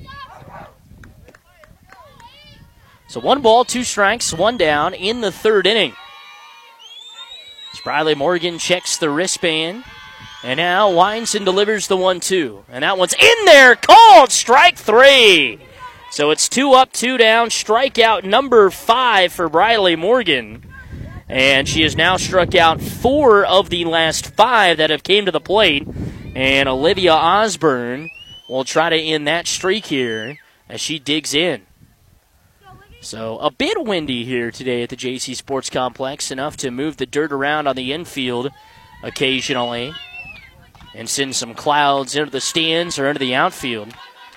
So 1 ball, 2 strikes, 1 down in the 3rd inning. As Briley Morgan checks the wristband. And now winds and delivers the 1-2. And that one's in there, called strike 3. So it's 2 up, 2 down, strikeout number 5 for Briley Morgan. And she has now struck out 4 of the last 5 that have came to the plate. And Olivia Osborne will try to end that streak here as she digs in. So a bit windy here today at the JC Sports Complex, enough to move the dirt around on the infield occasionally and send some clouds into the stands or into the outfield.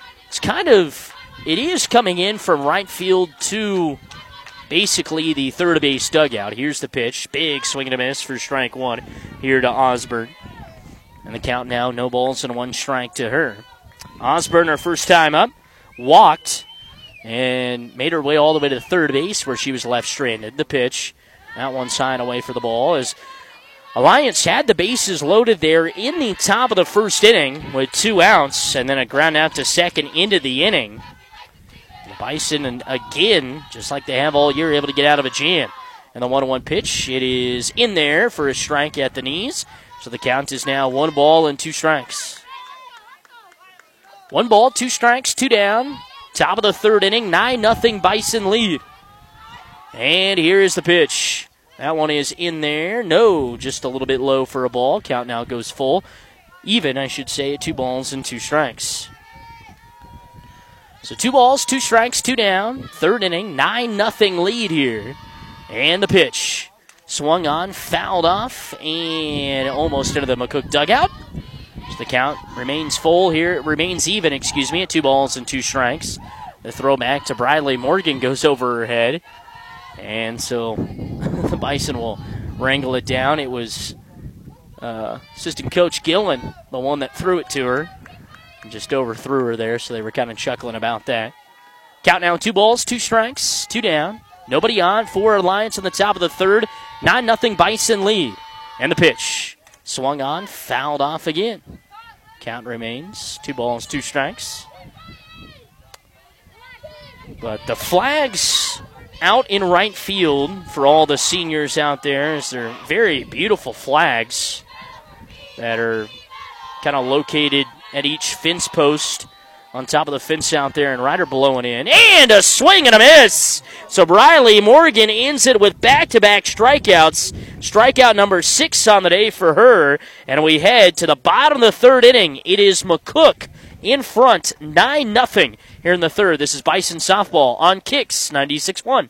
It is coming in from right field to basically the third base dugout. Here's the pitch. Big swing and a miss for strike 1 here to Osborne. And the count now, no balls and 1 strike to her. Osborne, her first time up, walked and made her way all the way to third base where she was left stranded. The pitch, that one's high and away for the ball as Alliance had the bases loaded there in the top of the first inning with 2 outs and then a ground out to second into the inning. The Bison, and again, just like they have all year, able to get out of a jam. And the 1-1 pitch, it is in there for a strike at the knees. So the count is now 1 ball and 2 strikes. 1 ball, 2 strikes, 2 down. Top of the 3rd inning, 9-0 Bison lead. And here is the pitch. That one is in there. No, just a little bit low for a ball. Count now goes full. Even, I should say, at 2 balls and 2 strikes. So 2 balls, 2 strikes, 2 down. Third inning, 9-0 lead here. And the pitch. Swung on, fouled off, and almost into the McCook dugout. So the count remains full here. It remains even, at 2 balls and 2 strikes. The throw back to Briley Morgan goes over her head. And so the Bison will wrangle it down. It was assistant coach Gillen, the one that threw it to her. Just overthrew her there, so they were kind of chuckling about that. Count now 2 balls, 2 strikes, 2 down. Nobody on for Alliance on the top of the third. 9-0 Bison lead. And the pitch. Swung on, fouled off again. Count remains 2 balls, 2 strikes. But the flags out in right field for all the seniors out there, as they're very beautiful flags that are kind of located at each fence post on top of the fence out there, and Ryder blowing in. And a swing and a miss! So Briley Morgan ends it with back-to-back strikeouts. Strikeout number 6 on the day for her. And we head to the bottom of the third inning. It is McCook in front, 9-0 here in the third. This is Bison softball on Kicks 96.1.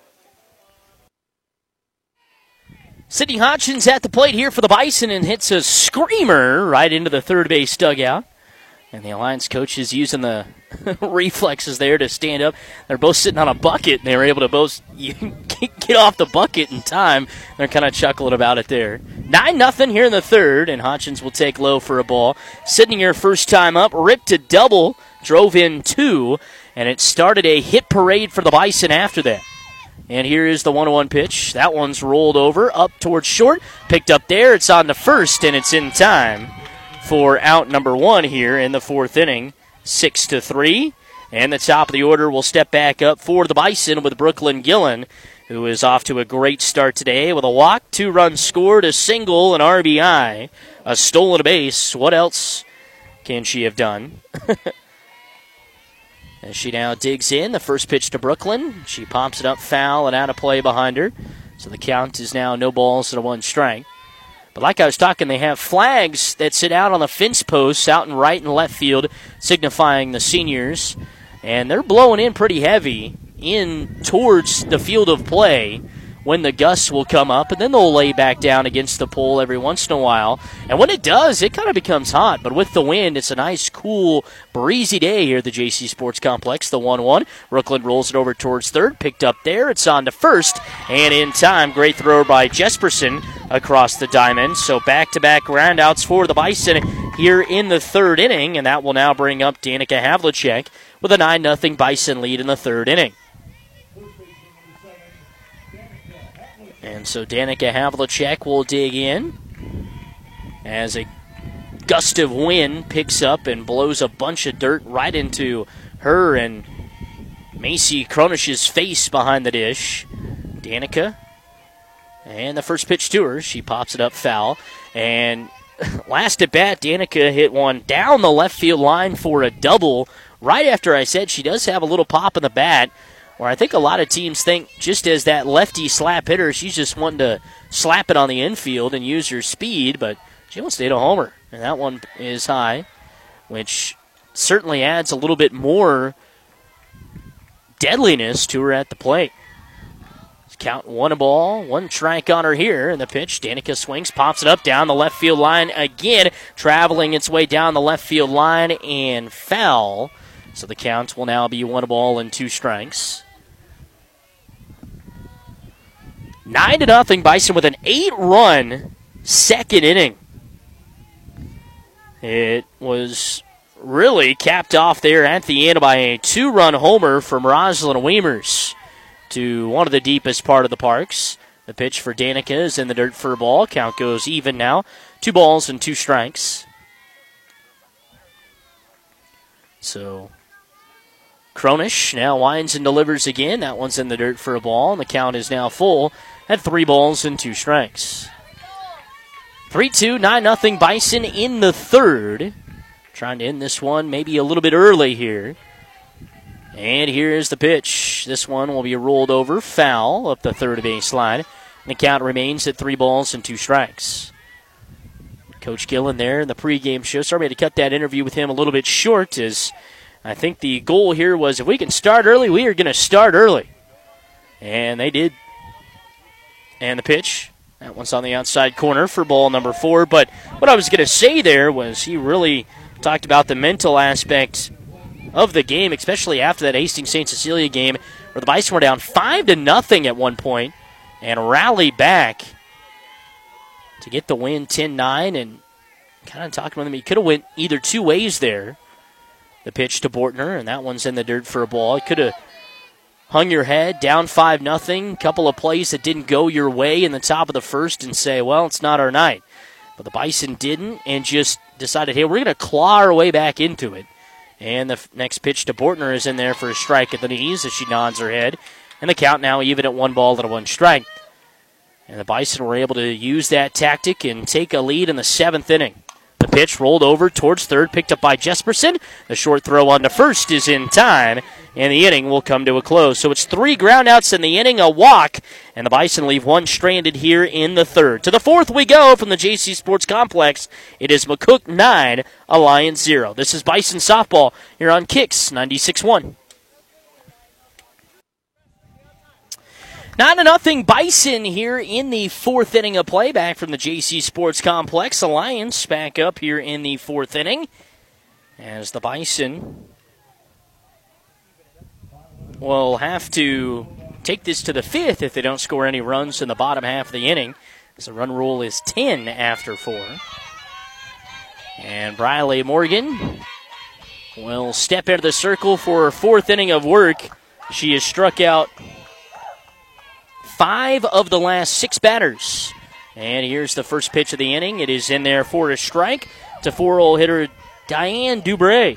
Sydney Hodgins at the plate here for the Bison and hits a screamer right into the third base dugout. And the Alliance coach is using the reflexes there to stand up. They're both sitting on a bucket, and they were able to both get off the bucket in time. They're kind of chuckling about it there. 9-0 here in the third, and Hodgins will take low for a ball. Sitting here first time up, ripped a double, drove in 2, and it started a hit parade for the Bison after that. And here is the 1-1 pitch. That one's rolled over, up towards short. Picked up there, it's on to first, and it's in time for out number 1 here in the fourth inning, 6-3. And the top of the order will step back up for the Bison with Brooklyn Gillen, who is off to a great start today with a walk, 2 runs scored, a single, an RBI, a stolen base. What else can she have done? As she now digs in, the first pitch to Brooklyn. She pops it up foul and out of play behind her. So the count is now no balls and a 1 strike. But like I was talking, they have flags that sit out on the fence posts out in right and left field, signifying the seniors. And they're blowing in pretty heavy in towards the field of play when the gusts will come up, and then they'll lay back down against the pole every once in a while. And when it does, it kind of becomes hot. But with the wind, it's a nice, cool, breezy day here at the JC Sports Complex. The 1-1. Brooklyn rolls it over towards third. Picked up there. It's on to first. And in time, great throw by Jesperson across the diamond. So back-to-back groundouts for the Bison here in the third inning. And that will now bring up Danica Havlicek with a 9-0 Bison lead in the third inning. And so Danica Havlicek will dig in as a gust of wind picks up and blows a bunch of dirt right into her and Macy Cronish's face behind the dish. Danica, and the first pitch to her, she pops it up foul. And last at bat, Danica hit one down the left field line for a double. Right after I said she does have a little pop in the bat, where I think a lot of teams think just as that lefty slap hitter, she's just wanting to slap it on the infield and use her speed, but she wants to hit a homer. And that one is high, which certainly adds a little bit more deadliness to her at the plate. Count 1 1 strike on her here, and the pitch, Danica swings, pops it up down the left field line again, traveling its way down the left field line and foul. So the count will now be 1 2 strikes. 9-0 Bison with an 8-run second inning. It was really capped off there at the end by a 2-run homer from Rosalind Weimers to one of the deepest part of the parks. The pitch for Danica is in the dirt for a ball. Count goes even now. 2 2 strikes. So Cronish now winds and delivers again. That one's in the dirt for a ball, and the count is now full at 3 2 strikes. 3-2, 9-0 Bison in the third. Trying to end this one maybe a little bit early here. And here's the pitch. This one will be rolled over, foul up the third base line. And the count remains at 3 balls and 2 strikes. Coach Gillen there in the pregame show. Sorry we had to cut that interview with him a little bit short, as I think the goal here was if we can start early, we are going to start early. And they did. And the pitch, that one's on the outside corner for ball number 4. But what I was going to say there was he really talked about the mental aspect of the game, especially after that Hastings St. Cecilia game where the Bison were down 5-0 at one point and rallied back to get the win 10-9, and kind of talking with him. He could have went either two ways there. The pitch to Bortner, and that one's in the dirt for a ball. He could have hung your head, down 5-0, couple of plays that didn't go your way in the top of the first and say, well, it's not our night. But the Bison didn't and just decided, hey, we're going to claw our way back into it. And the next pitch to Bortner is in there for a strike at the knees as she nods her head. And the count now even at 1 ball and 1 strike. And the Bison were able to use that tactic and take a lead in the 7th inning. The pitch rolled over towards third, picked up by Jesperson. The short throw on to first is in time, and the inning will come to a close. So it's 3 groundouts in the inning, a walk, and the Bison leave 1 stranded here in the 3rd. To the 4th we go from the JC Sports Complex. It is McCook 9, Alliance 0. This is Bison Softball here on Kicks 96.1. 9-0 Bison here in the 4th inning of play, back from the JC Sports Complex. Alliance back up here in the 4th inning as the Bison will have to take this to the 5th if they don't score any runs in the bottom half of the inning, as the run rule is 10 after 4. And Briley Morgan will step into the circle for her 4th inning of work. She has struck out 5 of the last 6 batters. And here's the first pitch of the inning. It is in there for a strike to 4-hole hitter Diane Dubray.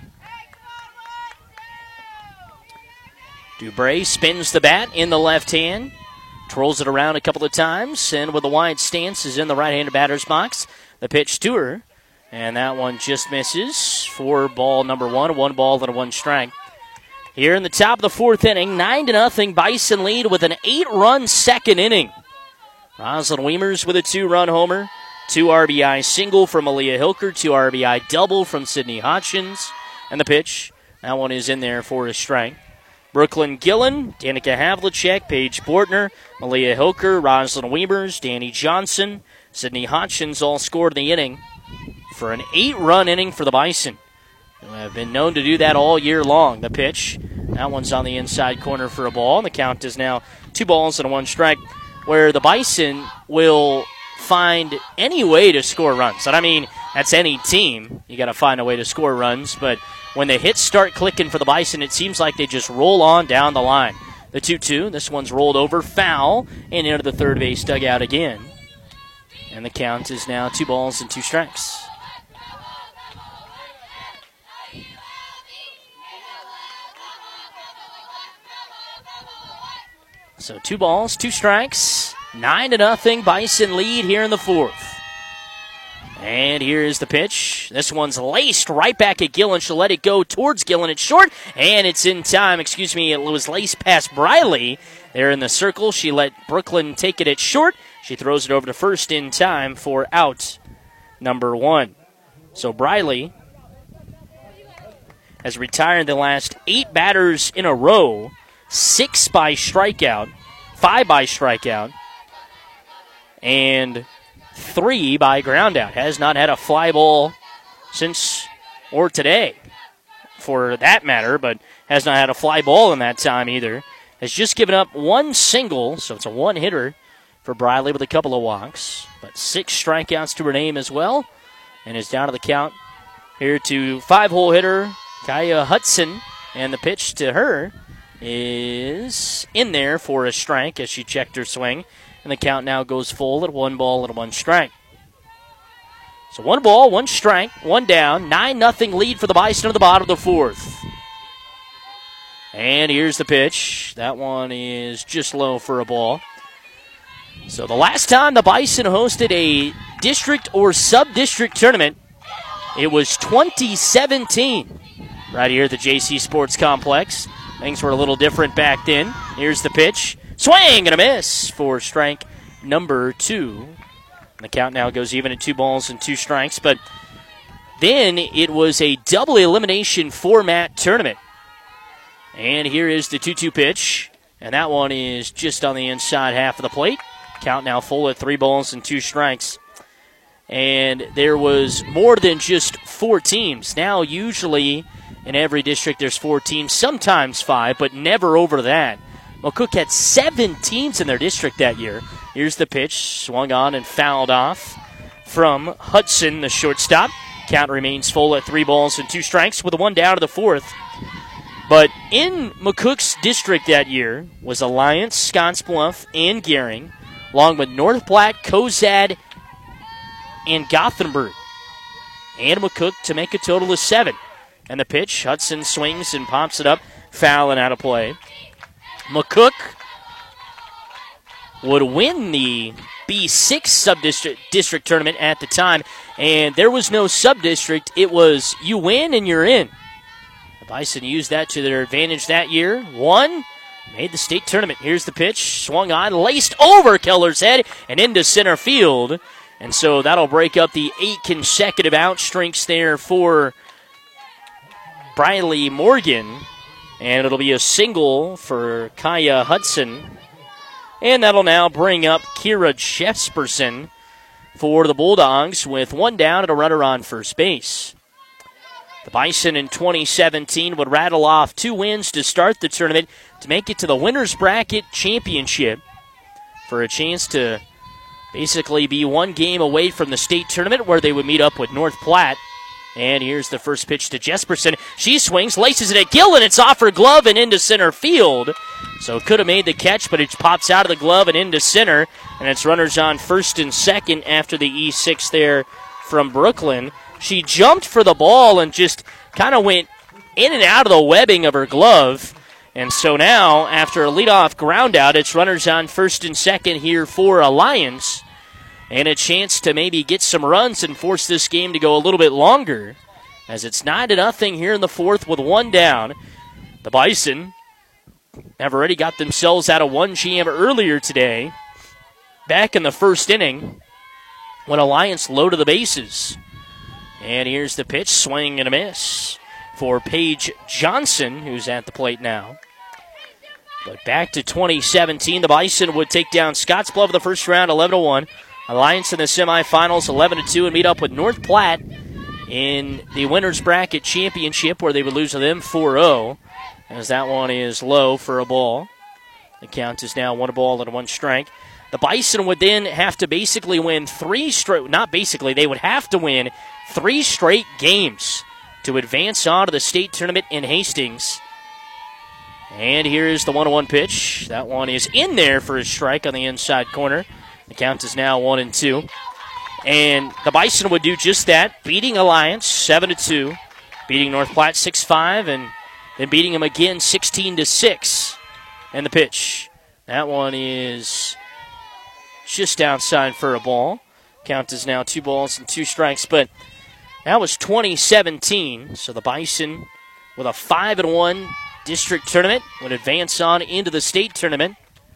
Dubray spins the bat in the left hand, twirls it around a couple of times, and with a wide stance is in the right-handed batter's box. The pitch to her, and that one just misses for ball number 1, 1 ball and 1 strike. Here in the top of the 4th inning, 9-0 Bison lead with an 8-run 2nd inning. Rosalind Weimers with a 2-run homer, 2 RBI single from Aaliyah Hilker, 2 RBI double from Sydney Hodgins. And the pitch, that one is in there for a strike. Brooklyn Gillen, Danica Havlicek, Paige Bortner, Aaliyah Hilker, Rosalind Weimers, Danny Johnson, Sydney Hodgins all scored in the inning for an 8-run inning for the Bison, who have been known to do that all year long. The pitch, that one's on the inside corner for a ball. And the count is now 2 balls and 1 strike, where the Bison will find any way to score runs. And I mean, that's any team. You got to find a way to score runs. But when the hits start clicking for the Bison, it seems like they just roll on down the line. The 2-2, this one's rolled over, foul, and into the third base dugout again. And the count is now 2 balls and 2 strikes. So 2 balls, 2 strikes, 9-0 Bison lead here in the 4th. And here's the pitch. This one's laced right back at Gillen. She'll let it go towards Gillen. It's short, and it's in time. It was laced past Briley. There in the circle. She let Brooklyn take it at short. She throws it over to first in time for out number 1. So Briley has retired the last 8 batters in a row. 6 by strikeout, 5 by strikeout, and 3 by groundout. Has not had a fly ball since, or today, for that matter, but has not had a fly ball in that time either. Has just given up 1 single, so it's a 1-hitter for Briley with a couple of walks, but 6 strikeouts to her name as well, and is down to the count here to 5-hole hitter Kaya Hudson, and the pitch to her is in there for a strike as she checked her swing. And the count now goes full at 1 ball and 1 strike. So 1 ball, 1 strike, 1 down. 9-0 lead for the Bison at the bottom of the 4th. And here's the pitch. That one is just low for a ball. So the last time the Bison hosted a district or sub-district tournament, it was 2017 right here at the JC Sports Complex. Things were a little different back then. Here's the pitch. Swing and a miss for strike number 2. The count now goes even at 2 balls and 2 strikes, but then it was a double elimination format tournament. And here is the 2-2 pitch, and that one is just on the inside half of the plate. Count now full at 3 balls and 2 strikes. And there was more than just 4 teams. Now, usually in every district there's 4 teams, sometimes 5, but never over that. McCook had 7 teams in their district that year. Here's the pitch, swung on and fouled off from Hudson, the shortstop. Count remains full at 3 balls and 2 strikes with a 1 down to the 4th. But in McCook's district that year was Alliance, Scottsbluff, and Gering, along with North Platte, Cozad, and Gothenburg. And McCook to make a total of 7. And the pitch, Hudson swings and pops it up, foul and out of play. McCook would win the B6 sub-district tournament at the time, and there was no sub-district. It was you win and you're in. The Bison used that to their advantage that year. Won, made the state tournament. Here's the pitch, swung on, laced over Keller's head and into center field. And so that'll break up the 8 consecutive out streaks there for Briley Morgan. And it'll be a single for Kaya Hudson. And that'll now bring up Kira Jesperson for the Bulldogs with 1 down and a runner on first base. The Bison in 2017 would rattle off 2 wins to start the tournament to make it to the Winners Bracket Championship for a chance to basically be 1 game away from the state tournament where they would meet up with North Platte. And here's the first pitch to Jesperson. She swings, laces it at Gill, and it's off her glove and into center field. So could have made the catch, but it pops out of the glove and into center. And it's runners on first and second after the E6 there from Brooklyn. She jumped for the ball and just kind of went in and out of the webbing of her glove. And so now, after a leadoff ground out, it's runners on first and second here for Alliance. And a chance to maybe get some runs and force this game to go a little bit longer, as it's 9-0 here in the 4th with 1 down. The Bison have already got themselves out of 1 jam earlier today, back in the first inning, when Alliance loaded the bases. And here's the pitch, swing and a miss for Paige Johnson, who's at the plate now. But back to 2017, the Bison would take down Scottsbluff in the first round, 11-1. Alliance in the semifinals, 11-2, and meet up with North Platte in the Winners Bracket Championship, where they would lose to them 4-0, as that one is low for a ball. The count is now 1 ball and 1 strike. The Bison would then have to basically win 3 straight, not basically, they would have to win 3 straight games to advance on to the state tournament in Hastings. And here is the 1-1 pitch. That one is in there for a strike on the inside corner. The count is now 1-2. And the Bison would do just that, beating Alliance 7-2, beating North Platte 6-5, and then beating them again 16-6. And the pitch. That one is just outside for a ball. Count is now 2 balls and 2 strikes, but that was 2017. So the Bison, with a 5-1 district tournament, would advance on into the state tournament.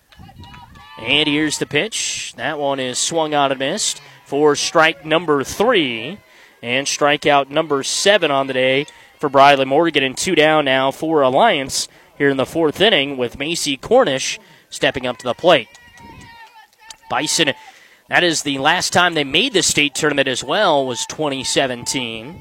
And here's the pitch. That one is swung on and missed for strike number 3. And strikeout number 7 on the day for Briley Morgan. And 2 down now for Alliance here in the 4th inning with Macy Cornish stepping up to the plate. Bison, that is the last time they made the state tournament as well, was 2017.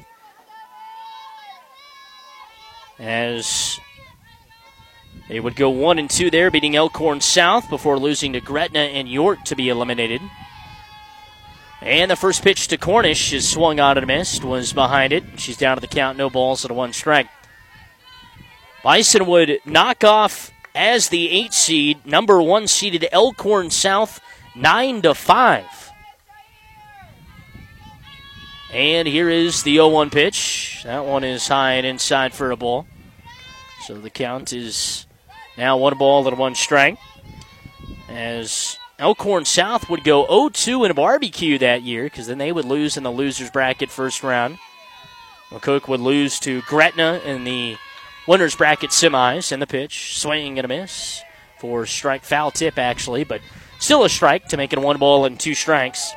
As they would go 1-2 there, beating Elkhorn South before losing to Gretna and York to be eliminated. And the first pitch to Cornish is swung on and missed, was behind it. She's down to the count, no balls and a 1 strike. Bison would knock off, as the 8 seed, number 1 seeded Elkhorn South 9-5. And here is the 0-1 pitch. That one is high and inside for a ball. So the count is now 1 ball and 1 strike. As Elkhorn South would go 0-2 in a barbecue that year, because then they would lose in the losers bracket first round. McCook would lose to Gretna in the winners bracket semis. And the pitch, swing and a miss for strike, foul tip actually, but Still a strike to make it 1 ball and 2 strikes.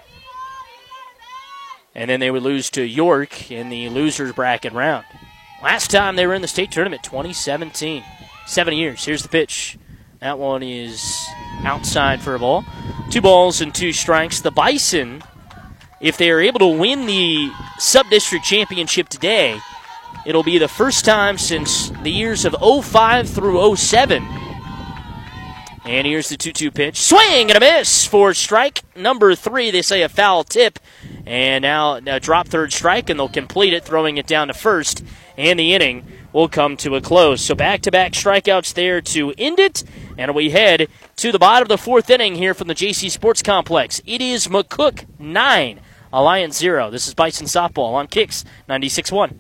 And then they would lose to York in the losers bracket round. Last time they were in the state tournament, 2017. 7 years. Here's the pitch. That one is outside for a ball. 2 balls and 2 strikes. The Bison, if they are able to win the sub-district championship today, it'll be the first time since the years of 05 through 07. And here's the 2-2 pitch. Swing and a miss for strike number 3. They say a foul tip. And now a drop third strike, and they'll complete it, throwing it down to first. And the inning will come to a close. So back-to-back strikeouts there to end it. And we head to the bottom of the 4th inning here from the JC Sports Complex. It is McCook 9, Alliance 0. This is Bison Softball on Kicks 96.1.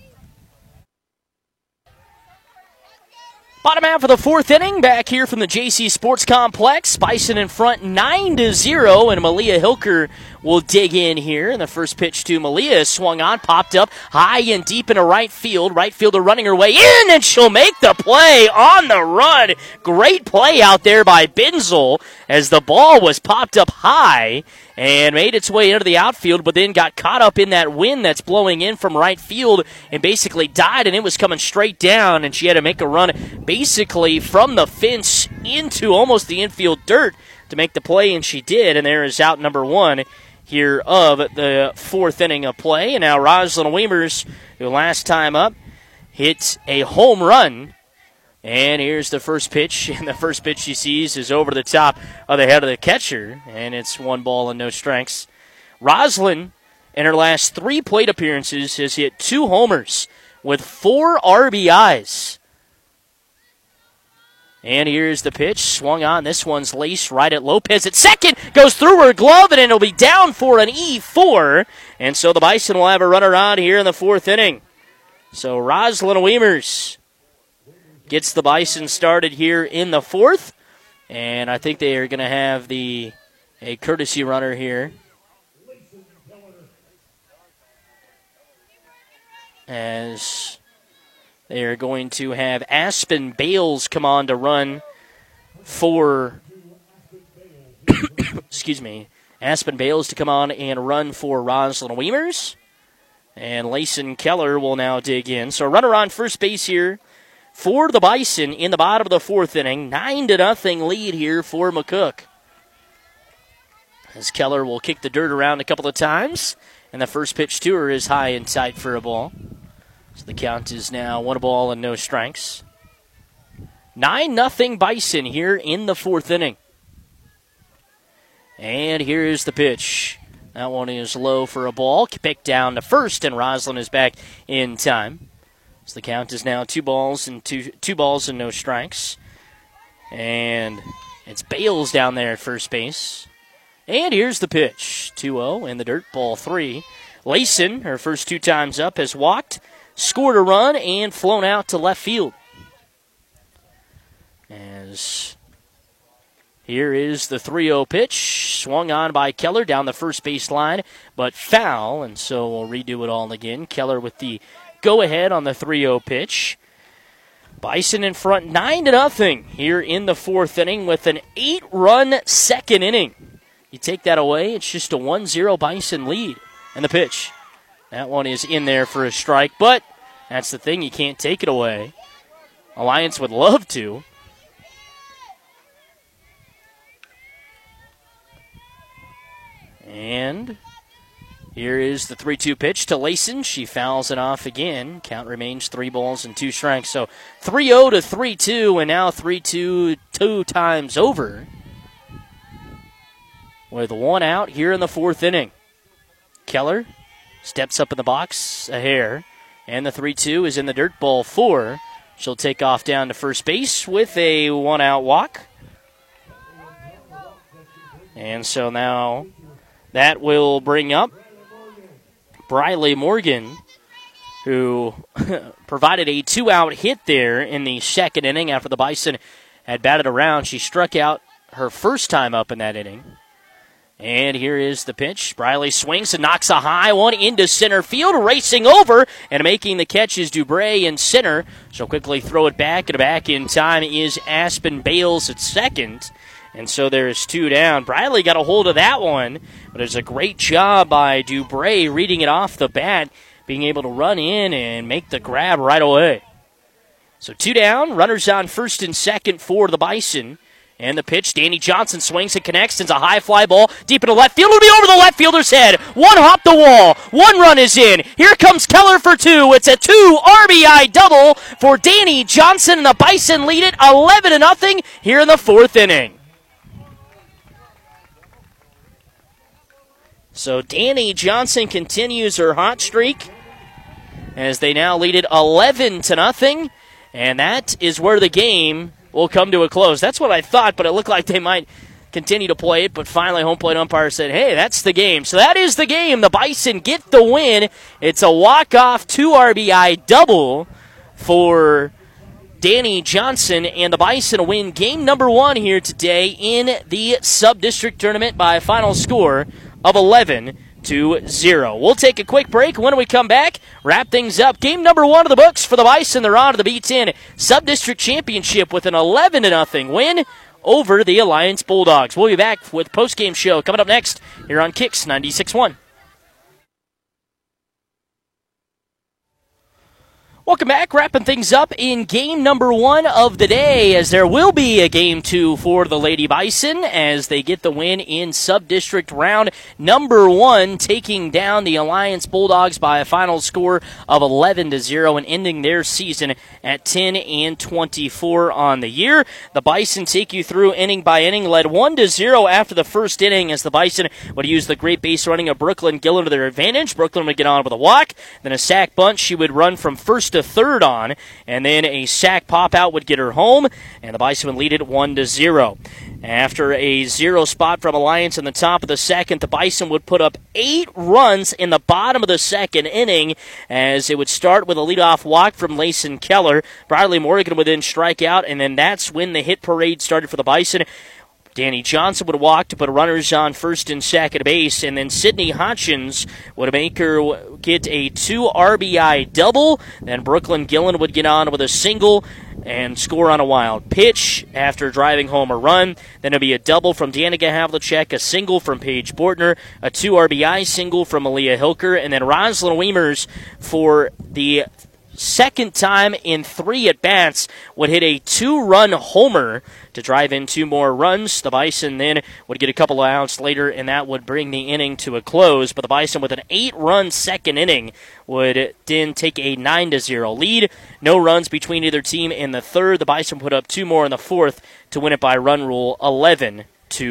Bottom half of the 4th inning, back here from the JC Sports Complex. Bison in front 9-0, and Malia Hilker will dig in here. And the first pitch to Malia swung on, popped up high and deep into right field. Right fielder running her way in, and she'll make the play on the run. Great play out there by Binzel as the ball was popped up high and made its way into the outfield, but then got caught up in that wind that's blowing in from right field and basically died, and it was coming straight down, and she had to make a run basically from the fence into almost the infield dirt to make the play, and she did, and there is out number 1 here of the 4th inning of play. And now Rosalind Weimers, who last time up hit a home run. And here's the first pitch, and the first pitch she sees is over the top of the head of the catcher, and it's 1 ball and no strikes. Rosalind, in her last 3 plate appearances, has hit 2 homers with 4 RBIs. And here's the pitch, swung on. This one's laced right at Lopez at second, goes through her glove, and it'll be down for an E4. And so the Bison will have a runner on here in the 4th inning. So Rosalind Weimers gets the Bison started here in the 4th, and I think they are going to have a courtesy runner here as they are going to have Aspen Bales come on to run for excuse me, Aspen Bales to come on and run for Rosalind Weimers, and Layson Keller will now dig in. So a runner on first base here for the Bison in the bottom of the 4th inning. 9-0 lead here for McCook, as Keller will kick the dirt around a couple of times, and the first pitch to her is high and tight for a ball. So the count is now 1 ball and no strikes. 9-0 Bison here in the 4th inning. And here is the pitch. That one is low for a ball. Picked down to first, and Rosalind is back in time. So the count is now 2 balls and no strikes. And it's Bales down there at first base. And here's the pitch. 2-0 in the dirt, ball 3. Layson, her first 2 times up, has walked, scored a run, and flown out to left field. As here is the 3-0 pitch, swung on by Keller down the first base line, but foul, and so we'll redo it all again. Keller with the go-ahead on the 3-0 pitch. Bison in front 9-0 here in the 4th inning with an 8-run 2nd inning. You take that away, it's just a 1-0 Bison lead. And the pitch, that one is in there for a strike, but that's the thing, you can't take it away. Alliance would love to. And here is the 3-2 pitch to Layson. She fouls it off again. Count remains 3 balls and 2 strikes. So 3-0 to 3-2, and now 3-2 2 times over. With 1 out here in the 4th inning. Keller steps up in the box a hair, and the 3-2 is in the dirt, ball 4. She'll take off down to first base with a 1-out walk. And so now that will bring up Briley Morgan, who provided a 2-out hit there in the 2nd inning after the Bison had batted around. She struck out her first time up in that inning. And here is the pitch. Briley swings and knocks a high one into center field, racing over, and making the catch is Dubray in center. She'll quickly throw it back, and back in time is Aspen Bales at second. And so there's 2 down. Bradley got a hold of that one, but it's a great job by Dubray reading it off the bat, being able to run in and make the grab right away. So 2 down, runners on first and second for the Bison. And the pitch, Danny Johnson swings and connects, sends a high fly ball deep into left field. It'll be over the left fielder's head. One hop the wall. 1 run is in. Here comes Keller for 2. It's a 2 RBI double for Danny Johnson, and the Bison lead it 11-0 here in the 4th inning. So Danny Johnson continues her hot streak as they now lead it 11-0, and that is where the game will come to a close. That's what I thought, but it looked like they might continue to play it, but finally home plate umpire said, hey, that's the game. So that is the game. The Bison get the win. It's a walk-off 2 RBI double for Danny Johnson, and the Bison win game number 1 here today in the sub-district tournament by a final score of 11-0. We'll take a quick break. When we come back, wrap things up. Game number 1 of the books for the Bison. They're on to the B10 Sub-District Championship with an 11-0 win over the Alliance Bulldogs. We'll be back with post-game show coming up next here on Kicks 96.1. Welcome back, wrapping things up in game number 1 of the day, as there will be a game 2 for the Lady Bison as they get the win in sub-district round number 1, taking down the Alliance Bulldogs by a final score of 11-0 and ending their season at 10-24 on the year. The Bison take you through inning by inning, led 1-0 after the first inning as the Bison would use the great base running of Brooklyn Gillen to their advantage. Brooklyn would get on with a walk, then a sack bunt. She would run from first to third on, and then a sack pop-out would get her home, and the Bison would lead it 1-0. After a 0 spot from Alliance in the top of the second, the Bison would put up 8 runs in the bottom of the second inning, as it would start with a leadoff walk from Layson Keller. Bradley Morgan would then strike out, and then that's when the hit parade started for the Bison. Danny Johnson would walk to put runners on first and second base, and then Sydney Hutchins would make her get a 2 RBI double. Then Brooklyn Gillen would get on with a single and score on a wild pitch after driving home a run. Then it'd be a double from Danica Havlicek, a single from Paige Bortner, a 2 RBI single from Aaliyah Hilker, and then Rosalind Weimers for the second time in 3 at-bats would hit a 2-run homer to drive in 2 more runs. The Bison then would get a couple of outs later, and that would bring the inning to a close. But the Bison, with an 8-run second inning, would then take a 9-0 lead. No runs between either team in the third. The Bison put up 2 more in the fourth to win it by run rule, 11-0.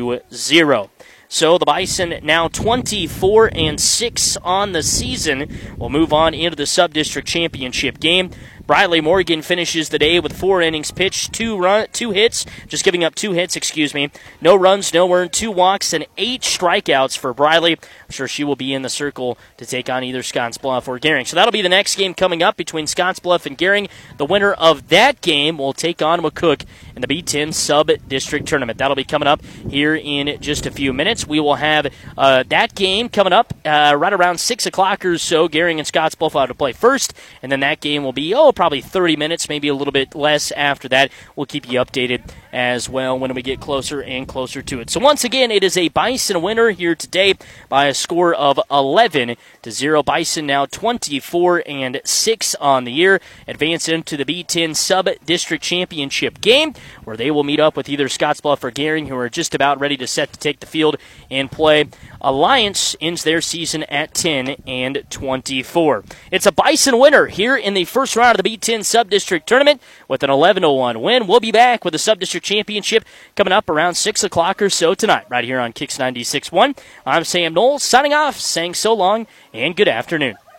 So the Bison now 24-6 on the season. We'll move on into the sub-district championship game. Bradley Morgan finishes the day with 4 innings pitched, 2 hits, just giving up 2 hits, no runs, no earned, 2 walks, and 8 strikeouts for Bradley. I'm sure she will be in the circle to take on either Scottsbluff or Gering. So that'll be the next game coming up between Scottsbluff and Gering. The winner of that game will take on McCook in the B10 Sub-District Tournament. That'll be coming up here in just a few minutes. We will have that game coming up right around 6 o'clock or so. Gering and Scottsbluff will have to play first, and then that game will be, probably 30 minutes, maybe a little bit less after that. We'll keep you updated as well when we get closer and closer to it. So once again, it is a Bison winner here today by a score of 11-0. Bison now 24-6 on the year, advance into the B10 Sub-District Championship game, where they will meet up with either Scottsbluff or Gering, who are just about ready to set to take the field and play. Alliance ends their season at 10-24. It's a Bison winner here in the first round of the B10 Sub-District Tournament with an 11-1 win. We'll be back with the Sub-District Championship coming up around 6 o'clock or so tonight, right here on Kicks 96.1. I'm Sam Knowles, signing off, saying so long and good afternoon.